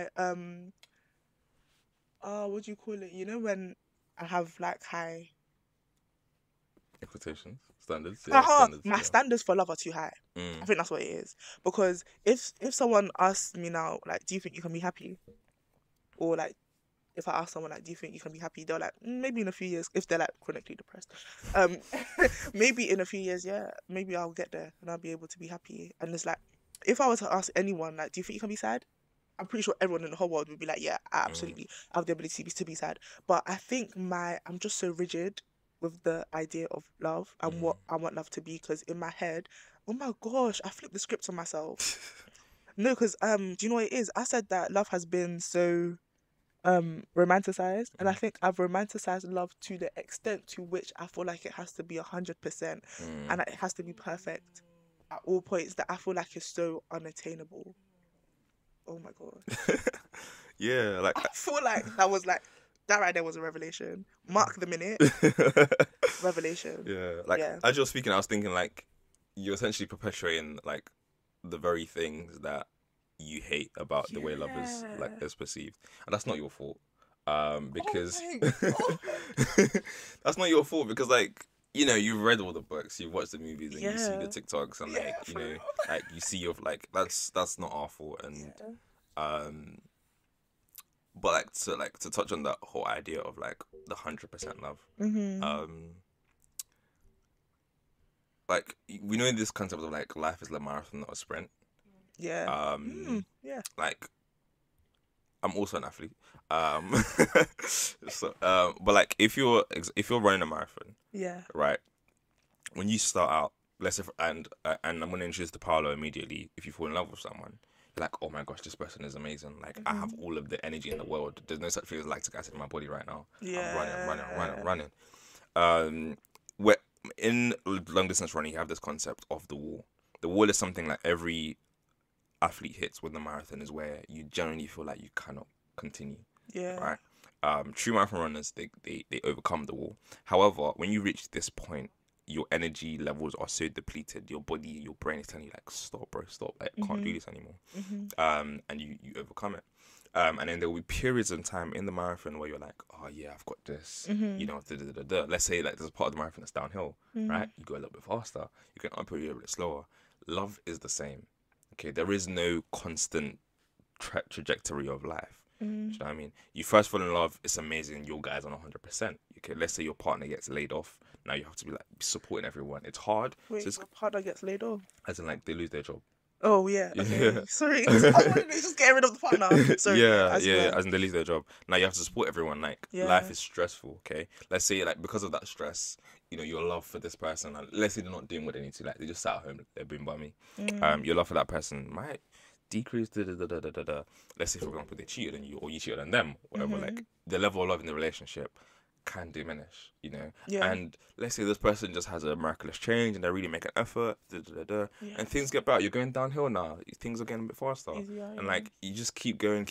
what do you call it? You know when I have like high Expectations, standards. Yeah, standards. my Yeah. standards for love are too high. I think that's what it is. Because if someone asks me now, like, do you think you can be happy? Or like, if I ask someone like, do you think you can be happy? They're like, maybe in a few years, if they're like chronically depressed. Maybe in a few years, yeah, maybe I'll get there and I'll be able to be happy. And it's like, if I were to ask anyone, like, do you think you can be sad? I'm pretty sure everyone in the whole world would be like, yeah, I absolutely have the ability to be sad. But I think I'm just so rigid with the idea of love and what I want love to be, because in my head, oh my gosh, I flipped the script on myself. No, because do you know what it is? I said that love has been so romanticized, and I think I've romanticized love to the extent to which I feel like it has to be 100% and that it has to be perfect at all points, that I feel like it's so unattainable. Oh my god. Yeah, like I feel like that right there was a revelation. Mark the minute. Revelation. yeah, like Yeah. as you're speaking, I was thinking like you're essentially perpetuating like the very things that you hate about the way love is perceived, and that's not your fault. Because that's not your fault, because like, you know, you've read all the books, you've watched the movies, and you see the TikToks, and like, you know, like you see your like that's not our fault, and but like to touch on that whole idea of like the 100% love, like we know this concept of like life is a marathon, not a sprint. Yeah. Like I'm also an athlete. So, but like if you're running a marathon, Yeah. right? When you start out, let's say, and I'm gonna introduce to Paolo immediately. If you fall in love with someone, you're like, oh my gosh, this person is amazing. Like I have all of the energy in the world. There's no such thing as lactic acid in my body right now. Yeah. I'm running. Where in long distance running, you have this concept of the wall. The wall is something like every athlete hits with the marathon, is where you generally feel like you cannot continue. Yeah. Right. True marathon runners, they overcome the wall. However, when you reach this point, your energy levels are so depleted, your body, your brain is telling you like, stop, bro, stop. Like, I can't do this anymore. And you overcome it. And then there will be periods of time in the marathon where you're like, oh yeah, I've got this. You know, let's say like there's a part of the marathon that's downhill, right? You go a little bit faster, you can uphill, you're a bit slower. Love is the same. Okay, there is no constant trajectory of life. Do you know what I mean? You first fall in love, it's amazing, your guys on 100%. Okay, let's say your partner gets laid off. Now you have to be like supporting everyone. It's hard. Wait, So it's, your partner gets laid off? as in like they lose their job. Oh yeah. Okay. Yeah. Sorry. Just get rid of the partner. Sorry. Yeah, as you yeah, were. as in they lose their job. Now you have to support everyone. Like life is stressful. Okay, let's say like because of that stress, you know, your love for this person, and let's say they're not doing what they need to, like they just sat at home, they're being bummy. Your love for that person might decrease. Let's say for example they cheated on you or you cheated on them, whatever. Like the level of love in the relationship can diminish, you know. And let's say this person just has a miraculous change and they really make an effort, and things get better. You're going downhill now. Things are getting a bit faster, and like you just keep going,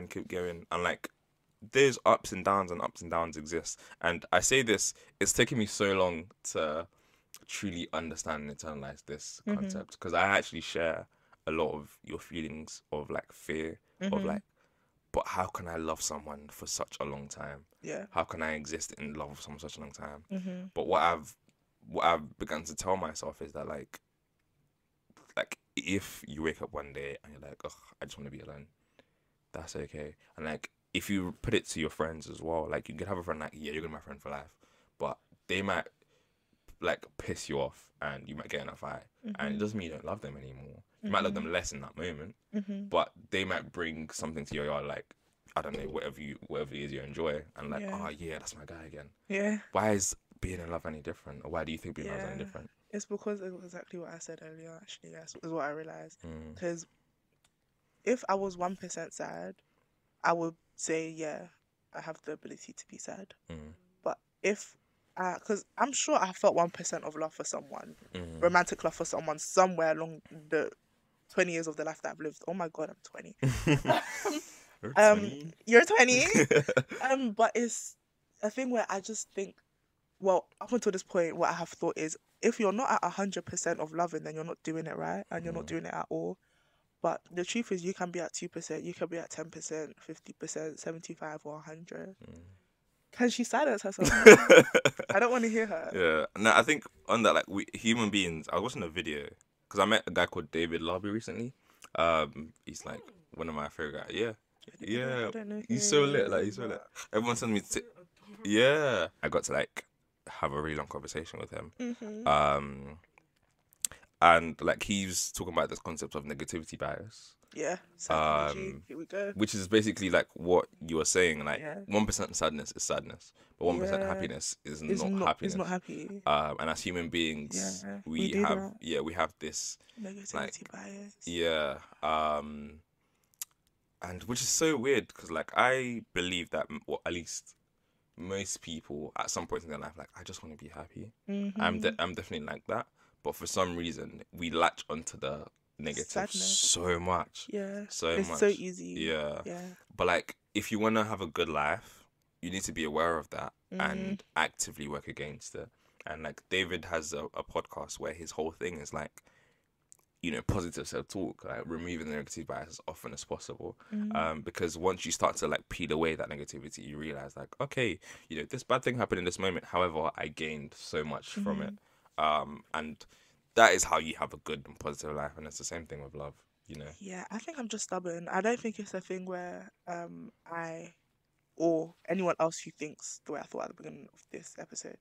and like those ups and downs exist. And I say this, it's taken me so long to truly understand and internalize this concept, because I actually share a lot of your feelings of like fear of like, but how can I love someone for such a long time? Yeah. How can I exist in love for someone for such a long time? But what I've what I've begun to tell myself is that like if you wake up one day and you're like, oh, I just want to be alone, that's okay. And like if you put it to your friends as well, like you could have a friend like, yeah, you're gonna be my friend for life, but they might like piss you off and you might get in a fight, and it doesn't mean you don't love them anymore. You might love them less in that moment, but they might bring something to your yard, like I don't know, whatever it is you enjoy, and like, Yeah. oh yeah, that's my guy again. Yeah. Why is being in love any different, or why do you think being in love is any different? It's because of exactly what I said earlier, actually. Yes, is what I realized. Because if I was 1% sad, I would say, yeah, I have the ability to be sad. But if because I'm sure I felt 1% of love for someone, romantic love for someone somewhere along the 20 years of the life that I've lived. Oh my God, I'm 20. You're 20. But it's a thing where I just think, well, up until this point, what I have thought is, if you're not at 100% of loving, then you're not doing it right, and you're not doing it at all. But the truth is, you can be at 2%, you can be at 10%, 50%, 75 or 100. Can she silence herself? I don't want to hear her. Yeah, no, I think on that, like, we human beings. I was watching a video because I met a guy called David Larby recently. He's like one of my favorite guys. Yeah, I don't know he's who so he lit. is, Like, he's so lit. but- Everyone sends me. Yeah, I got to like have a really long conversation with him. And like he's talking about this concept of negativity bias. Yeah, psychology. Here we go. Which is basically like what you were saying, like Yeah. 1% sadness is sadness, but 1% Yeah. happiness is It's not happiness. It's not happy. And as human beings, Yeah, we we do have that. we have this Negativity bias. yeah, and which is so weird because like I believe that, or at least most people at some point in their life, like I just want to be happy. I'm definitely like that, but for some reason we latch onto the negative Sadness. so much. Yeah. So It's much. so easy. Yeah. Yeah. But like, if you want to have a good life, you need to be aware of that and actively work against it. And like, David has a podcast where his whole thing is like, you know, positive self-talk, like removing the negative bias as often as possible. Because once you start to like peel away that negativity, you realize like, okay, you know, this bad thing happened in this moment. However, I gained so much from it. And that is how you have a good and positive life. And it's the same thing with love, you know. Yeah, I think I'm just stubborn. I don't think it's a thing where I or anyone else who thinks the way I thought at the beginning of this episode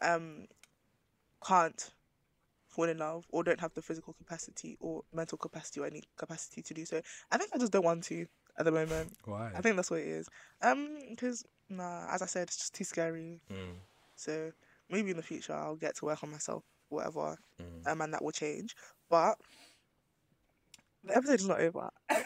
can't fall in love or don't have the physical capacity or mental capacity or any capacity to do so. I think I just don't want to at the moment. Why? I think that's what it is. Because as I said, it's just too scary. So maybe in the future I'll get to work on myself, whatever, and that will change. But the episode is not over.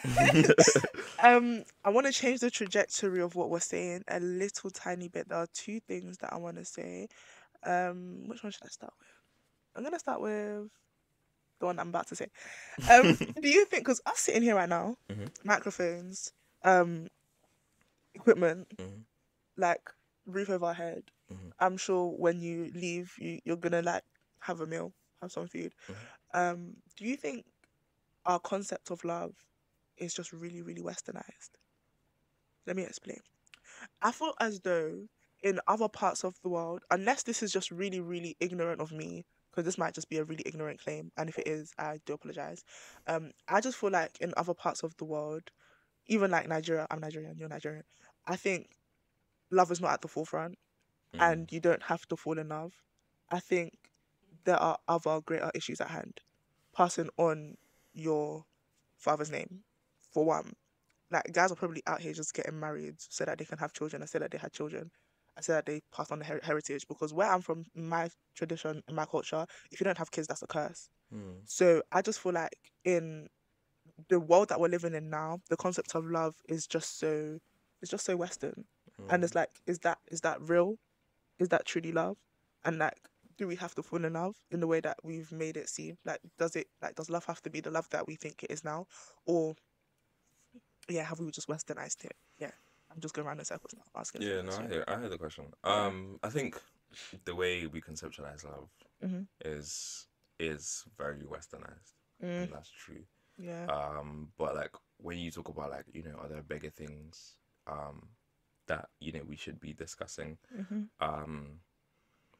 I want to change the trajectory of what we're saying a little tiny bit. There are two things that I want to say. Which one should I start with? I'm gonna start with the one I'm about to say. Do you think, because us sitting here right now, microphones, equipment, like roof over our head, I'm sure when you leave, you're gonna like have a meal, have some food. Do you think our concept of love is just really, really westernized? Let me explain. I feel as though in other parts of the world, unless this is just really, really ignorant of me, because this might just be a really ignorant claim, and if it is, I do apologize. I just feel like in other parts of the world, even like Nigeria, I'm Nigerian, you're Nigerian, I think love is not at the forefront, and you don't have to fall in love. I think there are other greater issues at hand. Passing on your father's name, for one. Like, guys are probably out here just getting married so that they can have children. I said that they had children. I said that they passed on the heritage, because where I'm from, in my tradition, in my culture, if you don't have kids, that's a curse. So I just feel like in the world that we're living in now, the concept of love is just so Western. And it's like, is that real? Is that truly love? And like, do we have to fall in love in the way that we've made it seem? Like, does love have to be the love that we think it is now? Or yeah, have we just westernized it? Yeah. I'm just going around in circles now, asking. Yeah, no, I hear the question. I think the way we conceptualize love is very westernized, and that's true. Yeah. But like when you talk about like, you know, are there bigger things that, you know, we should be discussing?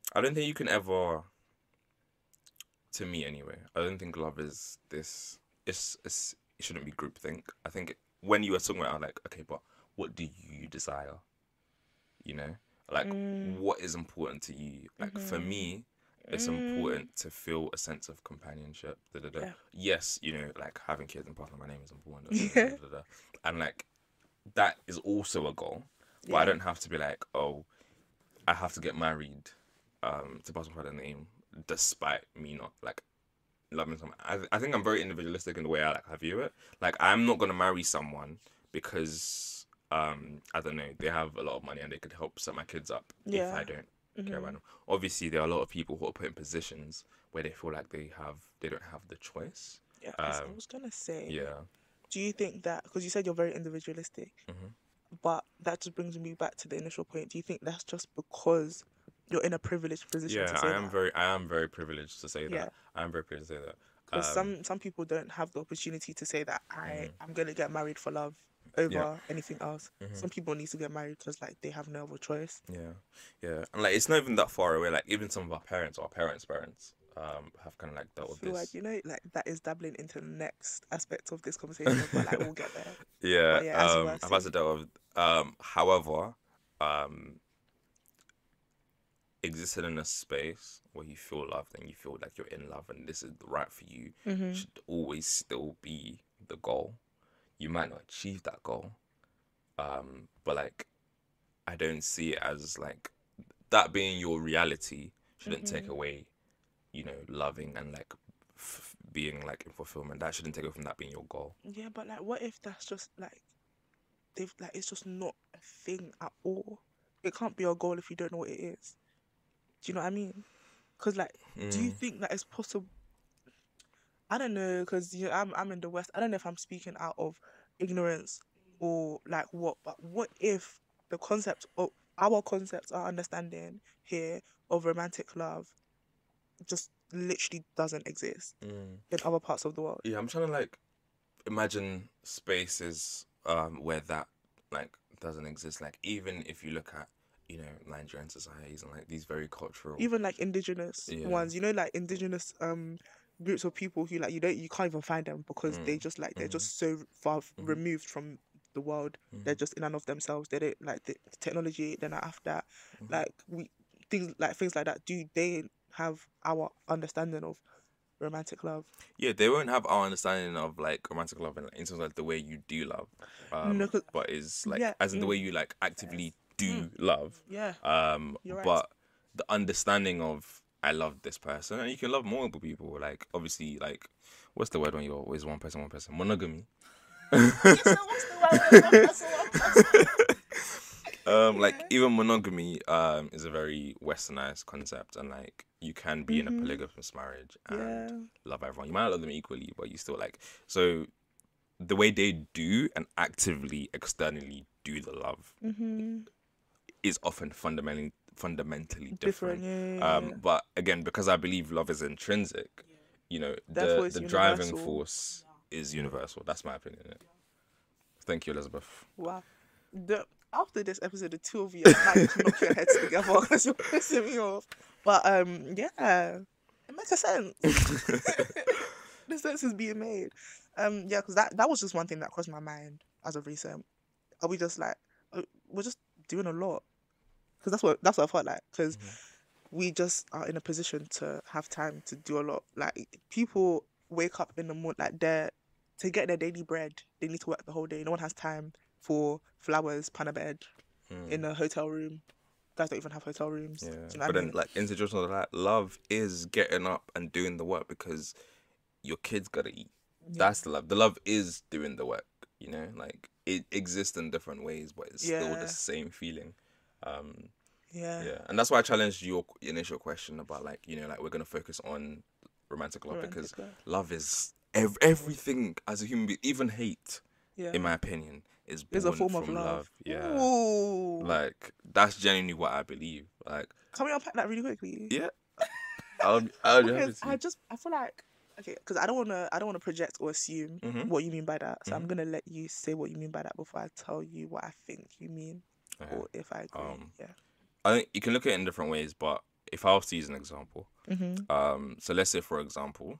I don't think you can ever, to me anyway, I don't think love is this, it shouldn't be groupthink. I think when you were talking about, like, okay, but what do you desire? You know? Like, what is important to you? Like, for me, it's important to feel a sense of companionship. Da, da, da. Yeah. Yes, you know, like, having kids and passing my name is important. Yeah. And, like, that is also a goal. But I Yeah. don't have to be like, oh, I have to get married to pass my father's name, despite me not, like, loving someone. I think I'm very individualistic in the way I view it. Like, I'm not gonna marry someone because I don't know, they have a lot of money and they could help set my kids up if Yeah. I don't care about them. Obviously, there are a lot of people who are put in positions where they feel like they don't have the choice. Yeah, 'cause I was gonna say, Yeah. do you think that, because you said you're very individualistic, but that just brings me back to the initial point. Do you think that's just because you're in a privileged position to Yeah, say I am very privileged to say that. Yeah. I am very privileged to say that. Because some people don't have the opportunity to say that I'm gonna get married for love over Yeah. anything else. Some people need to get married because like they have no other choice. Yeah, and like it's not even that far away. Like even some of our parents or our parents' parents have kind of like dealt I with feel this. like, you know, like that is dabbling into the next aspect of this conversation, but like we'll get there. Yeah, But yeah, as you were I've had to saying. deal with. However, existing in a space where you feel loved and you feel like you're in love and this is right for you should always still be the goal. You might not achieve that goal, but like I don't see it as like that being your reality shouldn't take away, you know, loving and like being like in fulfillment. That shouldn't take away from that being your goal. Yeah, but like what if that's just like they've like it's just not a thing at all? It can't be your goal if you don't know what it is. Do you know what I mean? Because like, do you think that it's possible? I don't know, because you know, I'm in the West. I don't know if I'm speaking out of ignorance or like what, but what if the concept of our concepts, our understanding here of romantic love just literally doesn't exist in other parts of the world? Yeah, I'm trying to like imagine spaces where that like doesn't exist. Like even if you look at, you know, Nigerian societies and like these very cultural, Even like indigenous ones, you know, like indigenous groups of people who like you can't even find them because they just like they're just so far removed from the world. They're just in and of themselves. They don't like the technology. They're not after that. Like things like that. Do they have our understanding of romantic love? yeah, they won't have our understanding of like romantic love in terms of like, the way you do love, No, 'cause- but is like yeah, as in the way you like actively do love. Yeah. You're right. But the understanding of I love this person, and you can love multiple people. Like obviously, like what's the word when you're always one person? Monogamy. Like even monogamy is a very westernized concept, and like you can be in a polygamous marriage and love everyone. You might not love them equally, but you still like, so the way they do and actively externally do the love is often fundamentally different. But again, because I believe love is intrinsic, you know, Therefore, it's the driving universal. force is universal. That's my opinion. Thank you, Elizabeth. Wow. After this episode, the two of you might knock your heads together because you're pissing me off. But yeah, it makes a sense. The sense is being made. Yeah, because that was just one thing that crossed my mind as of recent. Are we just like we're just doing a lot? Because that's what I felt like. Because we just are in a position to have time to do a lot. Like people wake up in the morning, like to get their daily bread, they need to work the whole day. No one has time for flowers, pan a bed in a hotel room. Guys don't even have hotel rooms. Yeah, Do you know but what I then mean? like in situations like that, love is getting up and doing the work because your kids gotta eat. That's the love. The love is doing the work. You know, like it exists in different ways, but it's still Yeah. the same feeling. Yeah. Yeah, and that's why I challenged your initial question about like, you know, like we're gonna focus on romantic love because Romantic love is everything as a human being, even hate, Yeah. in my opinion, is It's born a form of from love. Yeah, Ooh. like that's genuinely what I believe. Like, Can we unpack that really quickly? yeah, I'll be happy Because to. I feel like, okay, because I don't wanna project or assume what you mean by that. So I'm gonna let you say what you mean by that before I tell you what I think you mean, Okay. or if I agree. Yeah. I think you can look at it in different ways, but if I was to use an example, Mm-hmm. so let's say, for example,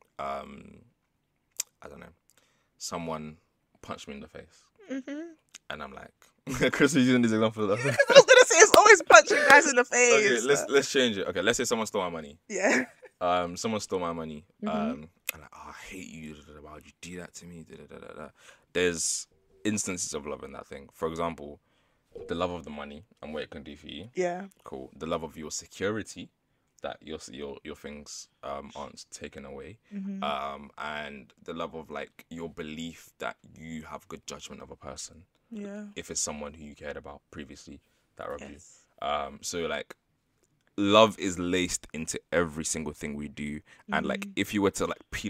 I don't know, someone punched me in the face, Mm-hmm. and I'm like, Chris is using this example. I was gonna say it's always punching guys in the face. Okay, let's change it. Okay, let's say someone stole my money. Yeah. Someone stole my money. Mm-hmm. I'm like, oh, I hate you. Why would you do that to me? There's instances of love in that thing. For example, the love of the money and what it can do for you. Yeah. Cool. The love of your security, that your things aren't taken away. Mm-hmm. And the love of like your belief that you have good judgment of a person Yeah. if it's someone who you cared about previously that robbed Yes. you. So like love is laced into every single thing we do, and like if you were to like peel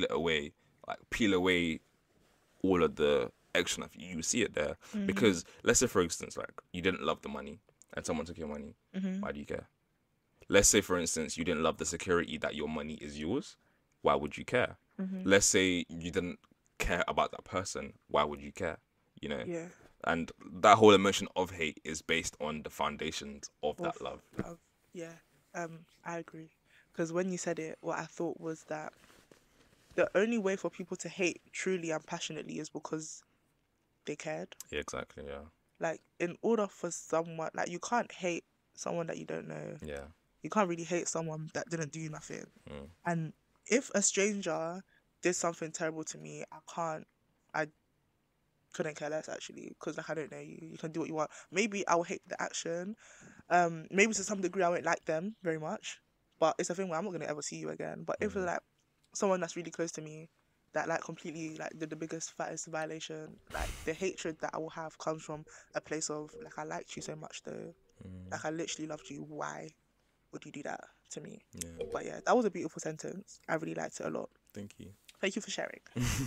away all of the extra stuff, you see it there. Because let's say, for instance, like you didn't love the money and someone took your money. Why do you care? Let's say, for instance, you didn't love the security that your money is yours. Why would you care? Let's say you didn't care about that person. Why would you care? You know? Yeah. And that whole emotion of hate is based on the foundations of that love. Yeah. I agree. Because when you said it, what I thought was that the only way for people to hate truly and passionately is because they cared. Yeah, exactly. Yeah. Like, in order for someone, like, you can't hate someone that you don't know. Yeah. You can't really hate someone that didn't do nothing. And if a stranger did something terrible to me, I couldn't care less, actually, because like I don't know you. You can do what you want. Maybe I will hate the action. Maybe to some degree I won't like them very much. But it's a thing where I'm not gonna ever see you again. But if it's like someone that's really close to me, that like completely like did the biggest fattest violation, like the hatred that I will have comes from a place of like I liked you so much though. Like I literally loved you. Why would you do that to me? Yeah. But yeah, that was a beautiful sentence. I really liked it a lot. Thank you. Thank you for sharing.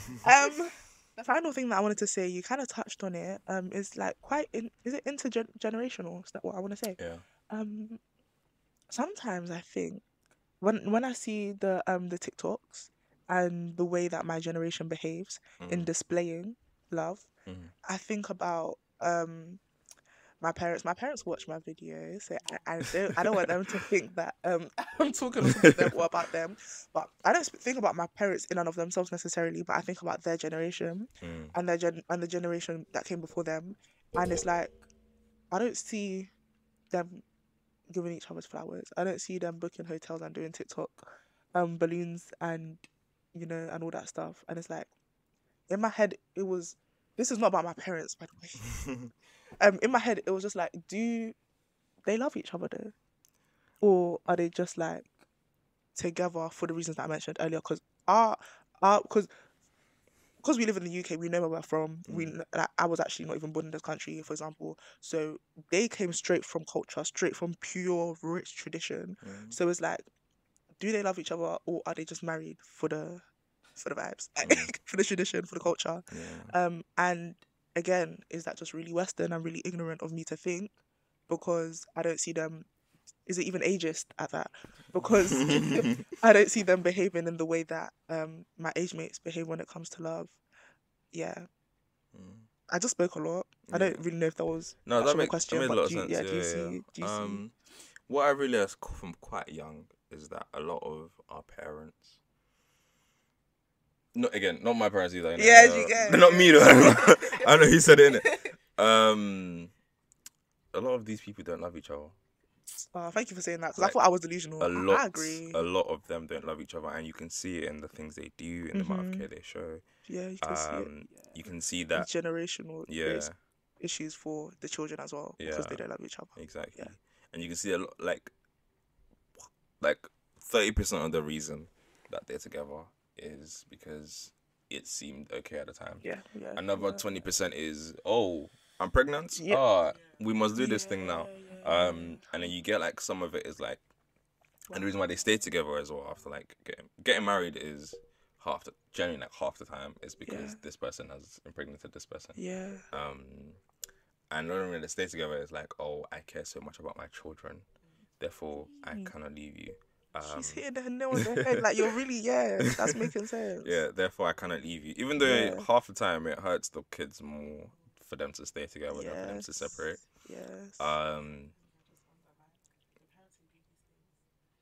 The final thing that I wanted to say, you kind of touched on it, is like is it intergenerational? Is that what I want to say? Yeah. Sometimes I think when I see the TikToks and the way that my generation behaves in displaying love, I think about my parents. My parents watch my videos, so I don't want them to think that I'm talking about them. But I don't think about my parents in and of themselves necessarily, but I think about their generation and the generation that came before them, and it's like I don't see them giving each other's flowers. I don't see them booking hotels and doing TikTok balloons and and all that stuff. And it's like in my head this is not about my parents, by the way. In my head, it was just like, do they love each other though? Or are they just like together for the reasons that I mentioned earlier? Because because we live in the UK, we know where we're from. I was actually not even born in this country, for example. So they came straight from culture, straight from pure rich tradition. So it's like, do they love each other, or are they just married for the vibes, for the tradition, for the culture? And again, is that just really Western and really ignorant of me to think? Because I don't see them. Is it even ageist at that? Because I don't see them behaving in the way that my age mates behave when it comes to love. Yeah. I just spoke a lot. I don't really know if that was that a question. made a lot of sense. Do you see? What I realized from quite young is that a lot of our parents, not my parents either. You get not me though. I know he said it, innit? A lot of these people don't love each other. Oh, thank you for saying that, because I thought I was delusional. I agree. A lot of them don't love each other, and you can see it in the things they do, in the amount of care they show. Yeah, you can see it. You can see that generational issues for the children as well, because they don't love each other. Exactly. Yeah. And you can see a lot, like 30% of the reason that they're together is because it seemed okay at the time. Yeah. Another 20% is, oh, I'm pregnant. We must do this thing now. And then you get like some of it is like, and the reason why they stay together as well after like getting married is generally half the time is because this person has impregnated this person. Yeah. And the only reason they stay together is like, oh, I care so much about my children, therefore I cannot leave you. She's hitting the nail on the head. Like, you're really, that's making sense. Yeah, therefore I cannot leave you. Even though half the time it hurts the kids more for them to stay together than for them to separate. Yes.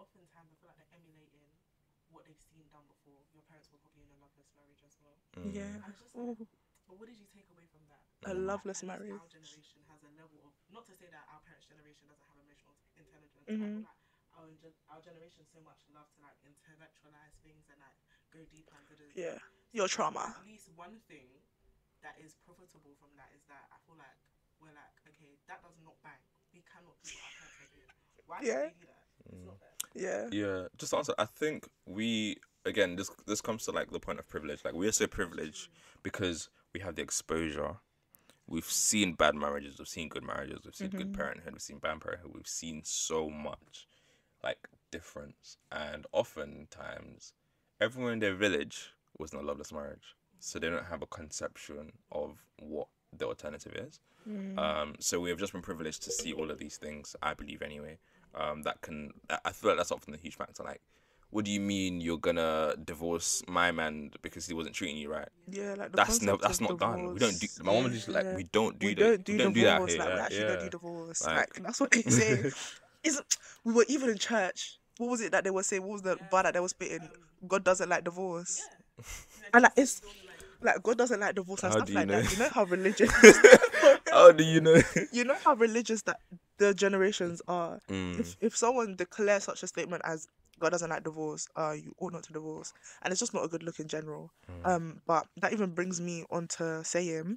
oftentimes I feel like they're emulating what they've seen done before. Your parents were probably in a loveless marriage as well. Yeah. And it's just like, but what did you take away from that? A loveless At least marriage. our generation has a level of, not to say that our parents' generation doesn't have emotional intelligence. Mhm. But I feel like our generation so much love to like intellectualize things and like go deeper into the Yeah. Your trauma. At least one thing that is profitable from that is that I feel like we're like, okay, that does not bang. We cannot do what our parents are doing. Why Yeah. can't we do that? It's not fair. Yeah. Yeah, just to answer. I think we again this comes to like the point of privilege. Like we are so privileged because we have the exposure. We've seen bad marriages, we've seen good marriages, we've seen good parenthood, we've seen bad parenthood. We've seen so much like difference, and oftentimes everyone in their village was in a loveless marriage, so they don't have a conception of what the alternative is. So we have just been privileged to see all of these things, I believe anyway. I feel like that's often the huge factor. Like, what do you mean you're gonna divorce my man because he wasn't treating you right? Yeah, like the That's concept that's of not done. We don't do. divorce. My mom was just like, Yeah. we don't do We that. don't do we divorce. don't do that here. Like we yeah, actually yeah. don't do divorce. Like- Like that's what they say. Isn't we were even in church. What was it that they were saying? What was the bar that they were spitting? God doesn't like divorce. Yeah. And like it's like God doesn't like divorce and How stuff do you like know? that. You know how religious How do you know? you know how religious that the generations are. Mm. If someone declares such a statement as God doesn't like divorce, you ought not to divorce. And it's just not a good look in general. But that even brings me on to saying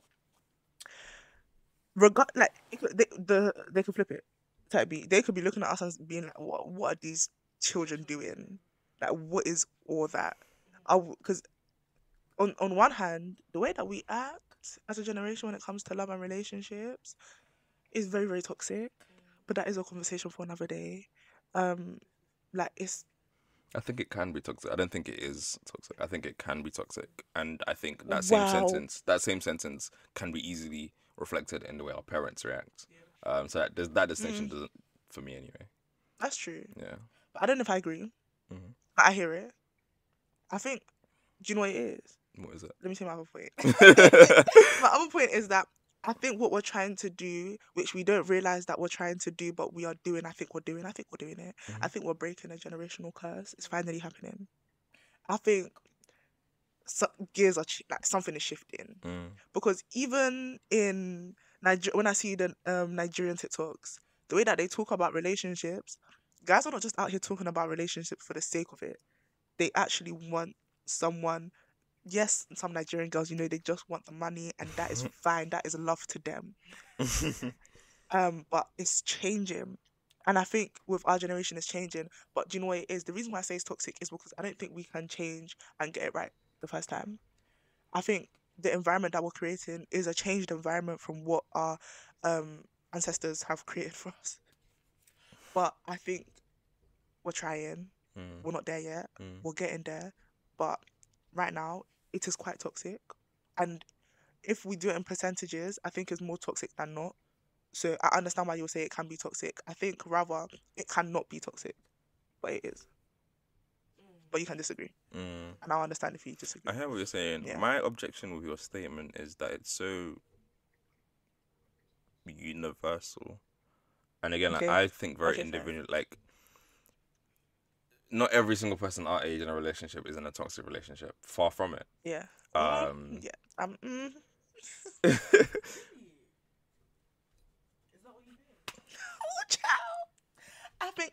like they could flip it. Type B. They could be looking at us as being like, what are these children doing? Like what is all that? Because on one hand, the way that we act as a generation when it comes to love and relationships is very, very toxic. But that is a conversation for another day. Like it's I think it can be toxic. I don't think it is toxic. I think it can be toxic, and I think that Wow. same sentence can be easily reflected in the way our parents react. So that Mm. distinction doesn't, for me anyway. that's true. Yeah. But I don't know if I agree. Mhm. But I hear it. I think. Do you know what it is? What is it? Let me say my other point. My other point is that I think what we're trying to do, which we don't realize that we're trying to do, but we are doing. I think we're doing it. I think we're breaking a generational curse. It's finally happening. I think gears are like something is shifting because even in Nigeria, when I see the Nigerian TikToks, the way that they talk about relationships, guys are not just out here talking about relationships for the sake of it. They actually want someone. Yes, some Nigerian girls, they just want the money, and that is fine. That is love to them. But it's changing, and I think with our generation, it's changing. But do you know what it is? The reason why I say it's toxic is because I don't think we can change and get it right the first time. I think the environment that we're creating is a changed environment from what our ancestors have created for us. But I think we're trying. We're not there yet. We're getting there. But right now, it is quite toxic. And if we do it in percentages, I think it's more toxic than not. So I understand why you'll say it can be toxic. I think rather it cannot be toxic. But it is. But you can disagree. And I'll understand if you disagree. I hear what you're saying. Yeah. My objection with your statement is that it's so universal. And again, like, Okay. I think very Okay, fair. individual. Like, not every single person our age in a relationship is in a toxic relationship. Far from it. Yeah. Um, Yeah. Is that what you think? Oh, child. I think.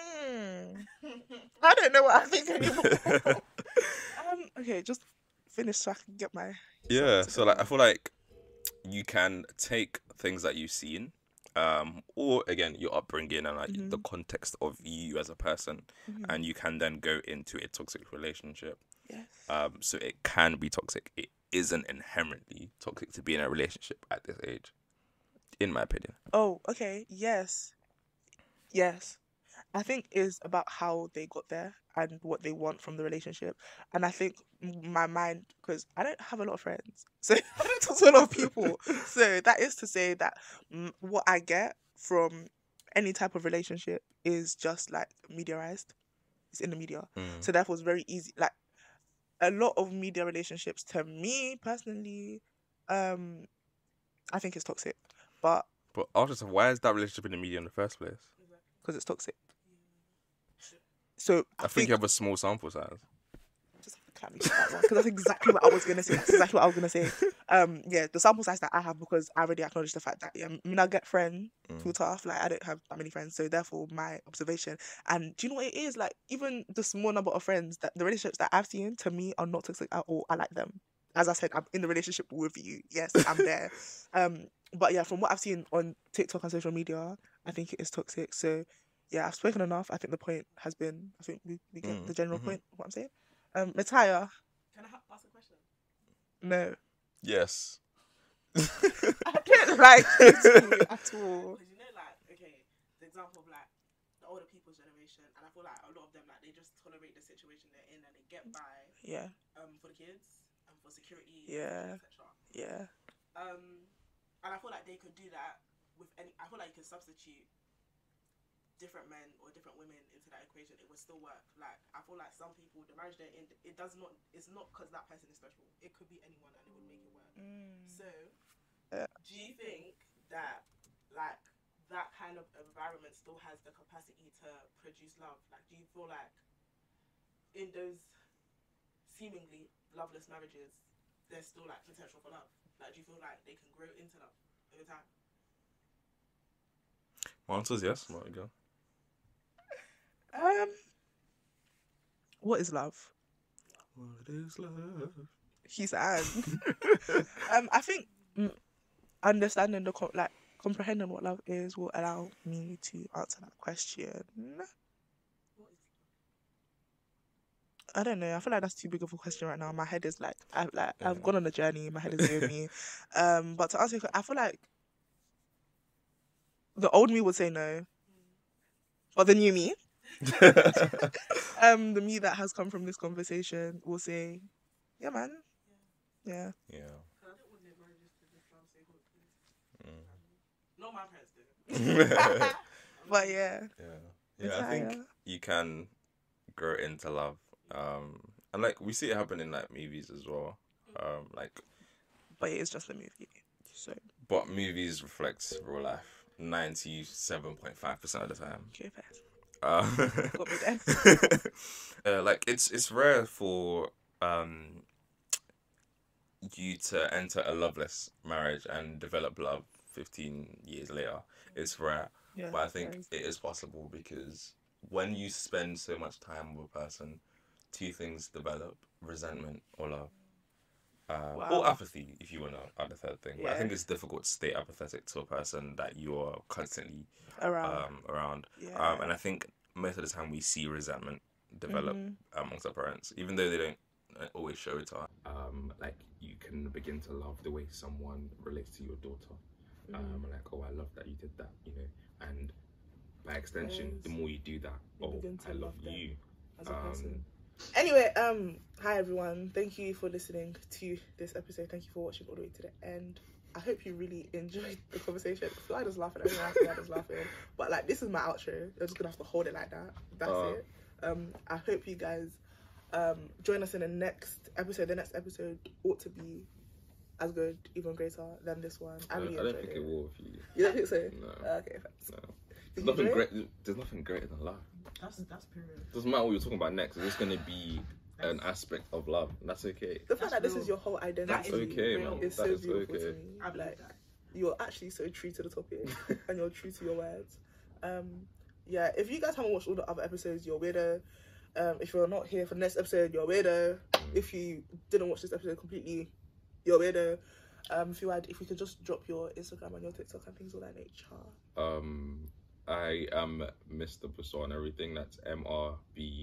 I don't know what I think anymore. Okay, just finish so I can get my. Yeah, so like I feel like you can take things that you've seen, or again your upbringing and like the context of you as a person, and you can then go into a toxic relationship. Yes. So it can be toxic. It isn't inherently toxic to be in a relationship at this age, in my opinion. Oh, okay. Yes. I think it's about how they got there and what they want from the relationship. And I think my mind, because I don't have a lot of friends, so I don't talk to a lot of people. So that is to say that what I get from any type of relationship is just like mediaized. It's in the media. So therefore it's very easy. Like a lot of media relationships, to me personally, I think it's toxic. But But also, why is that relationship in the media in the first place? because it's toxic. So I think you have a small sample size. just have to clap me for that one because that's exactly what I was gonna say. That's exactly what I was gonna say. Yeah, the sample size that I have, because I already acknowledge the fact that I mean, I get friend too tough. Like, I don't have that many friends, so therefore my observation. And do you know what it is? Like, even the small number of friends, that the relationships that I've seen, to me, are not toxic at all. I like them. As I said, I'm in the relationship with you. Yes, I'm there. But yeah, from what I've seen on TikTok and social media, I think it is toxic. So yeah, I've spoken enough. I think the point has been. I think we get the general point of what I'm saying. Mattia, Can I ask a question? no. Yes. I don't like you two at all. Because you know, like, okay, the example of like the older people's generation, and I feel like a lot of them, like, they just tolerate the situation they're in and they get by. Yeah. For the kids and for security. Yeah. Etc. Yeah. And I feel like they could do that with any. I feel like you can substitute different men or different women into that equation. It would still work. Like, I feel like some people, the marriage they're in, it does not. It's not because that person is special. It could be anyone, and it would make it work. So, do you think that, like, that kind of environment still has the capacity to produce love? Like, do you feel like in those seemingly loveless marriages, there's still like potential for love? Like, do you feel like they can grow into love over time? My answer is yes. There we go. What is love? What is love? He's and I think understanding the comprehending what love is will allow me to answer that question. I don't know. I feel like that's too big of a question right now. My head is like, I've gone on a journey. My head is doing me. But to answer, I feel like the old me would say no, but the new me, the me that has come from this conversation will say, yeah, man, yeah. Yeah. I don't want their marriages to just say hopefully. Not my parents do. But yeah. Yeah, I think you can grow into love. And like we see it happen in like movies as well. But it is just a movie. So but movies reflect real life 97.5% of the time. okay, fair. Got me there. Like it's rare for you to enter a loveless marriage and develop love 15 years later. It's rare. Yeah, but I think it is possible because when you spend so much time with a person, two things develop: resentment or love. Or apathy, if you want to add a third thing. But I think it's difficult to stay apathetic to a person that you're constantly around. Yeah. And I think most of the time we see resentment develop amongst our parents, even though they don't always show it to us. Like you can begin to love the way someone relates to your daughter. Like, oh, I love that you did that, you know. And by extension, the more you do that, I love you as a person. Anyway, hi everyone. Thank you for listening to this episode. Thank you for watching all the way to the end. I hope you really enjoyed the conversation. Fly was laughing, everyone was laughing. But like, this is my outro. You're just gonna have to hold it like that. That's it. I hope you guys join us in the next episode. The next episode ought to be as good, even greater than this one. I don't think it will for you. You don't think so? No. Okay, thanks. No. There's nothing greater than love. That's period. Doesn't matter what you're talking about next. It's just gonna be an aspect of love. That's okay. The fact that this is your whole identity. That's okay, man. It's that so is beautiful okay. to me. I believe Like, that. you're actually so true to the topic and you're true to your words. Yeah, if you guys haven't watched all the other episodes, you're weirdo. If you're not here for the next episode, you're weirdo. If you didn't watch this episode completely, you're weirdo. If you could just drop your Instagram and your TikTok and things of that nature. I am Mr. Busso on everything. That's MrBusoir.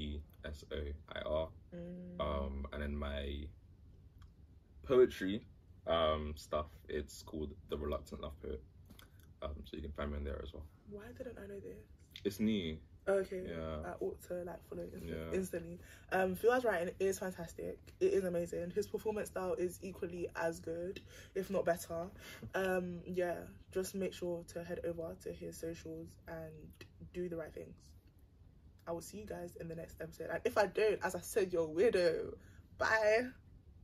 And then my poetry stuff, it's called The Reluctant Love Poet. So you can find me on there as well. Why didn't I know this? It's new. Okay. Yeah. I ought to like follow instantly. Fuad's writing is fantastic. It is amazing. His performance style is equally as good, if not better. Yeah, just make sure to head over to his socials and do the right things. I will see you guys in the next episode. And if I don't, as I said, you're a weirdo. Bye.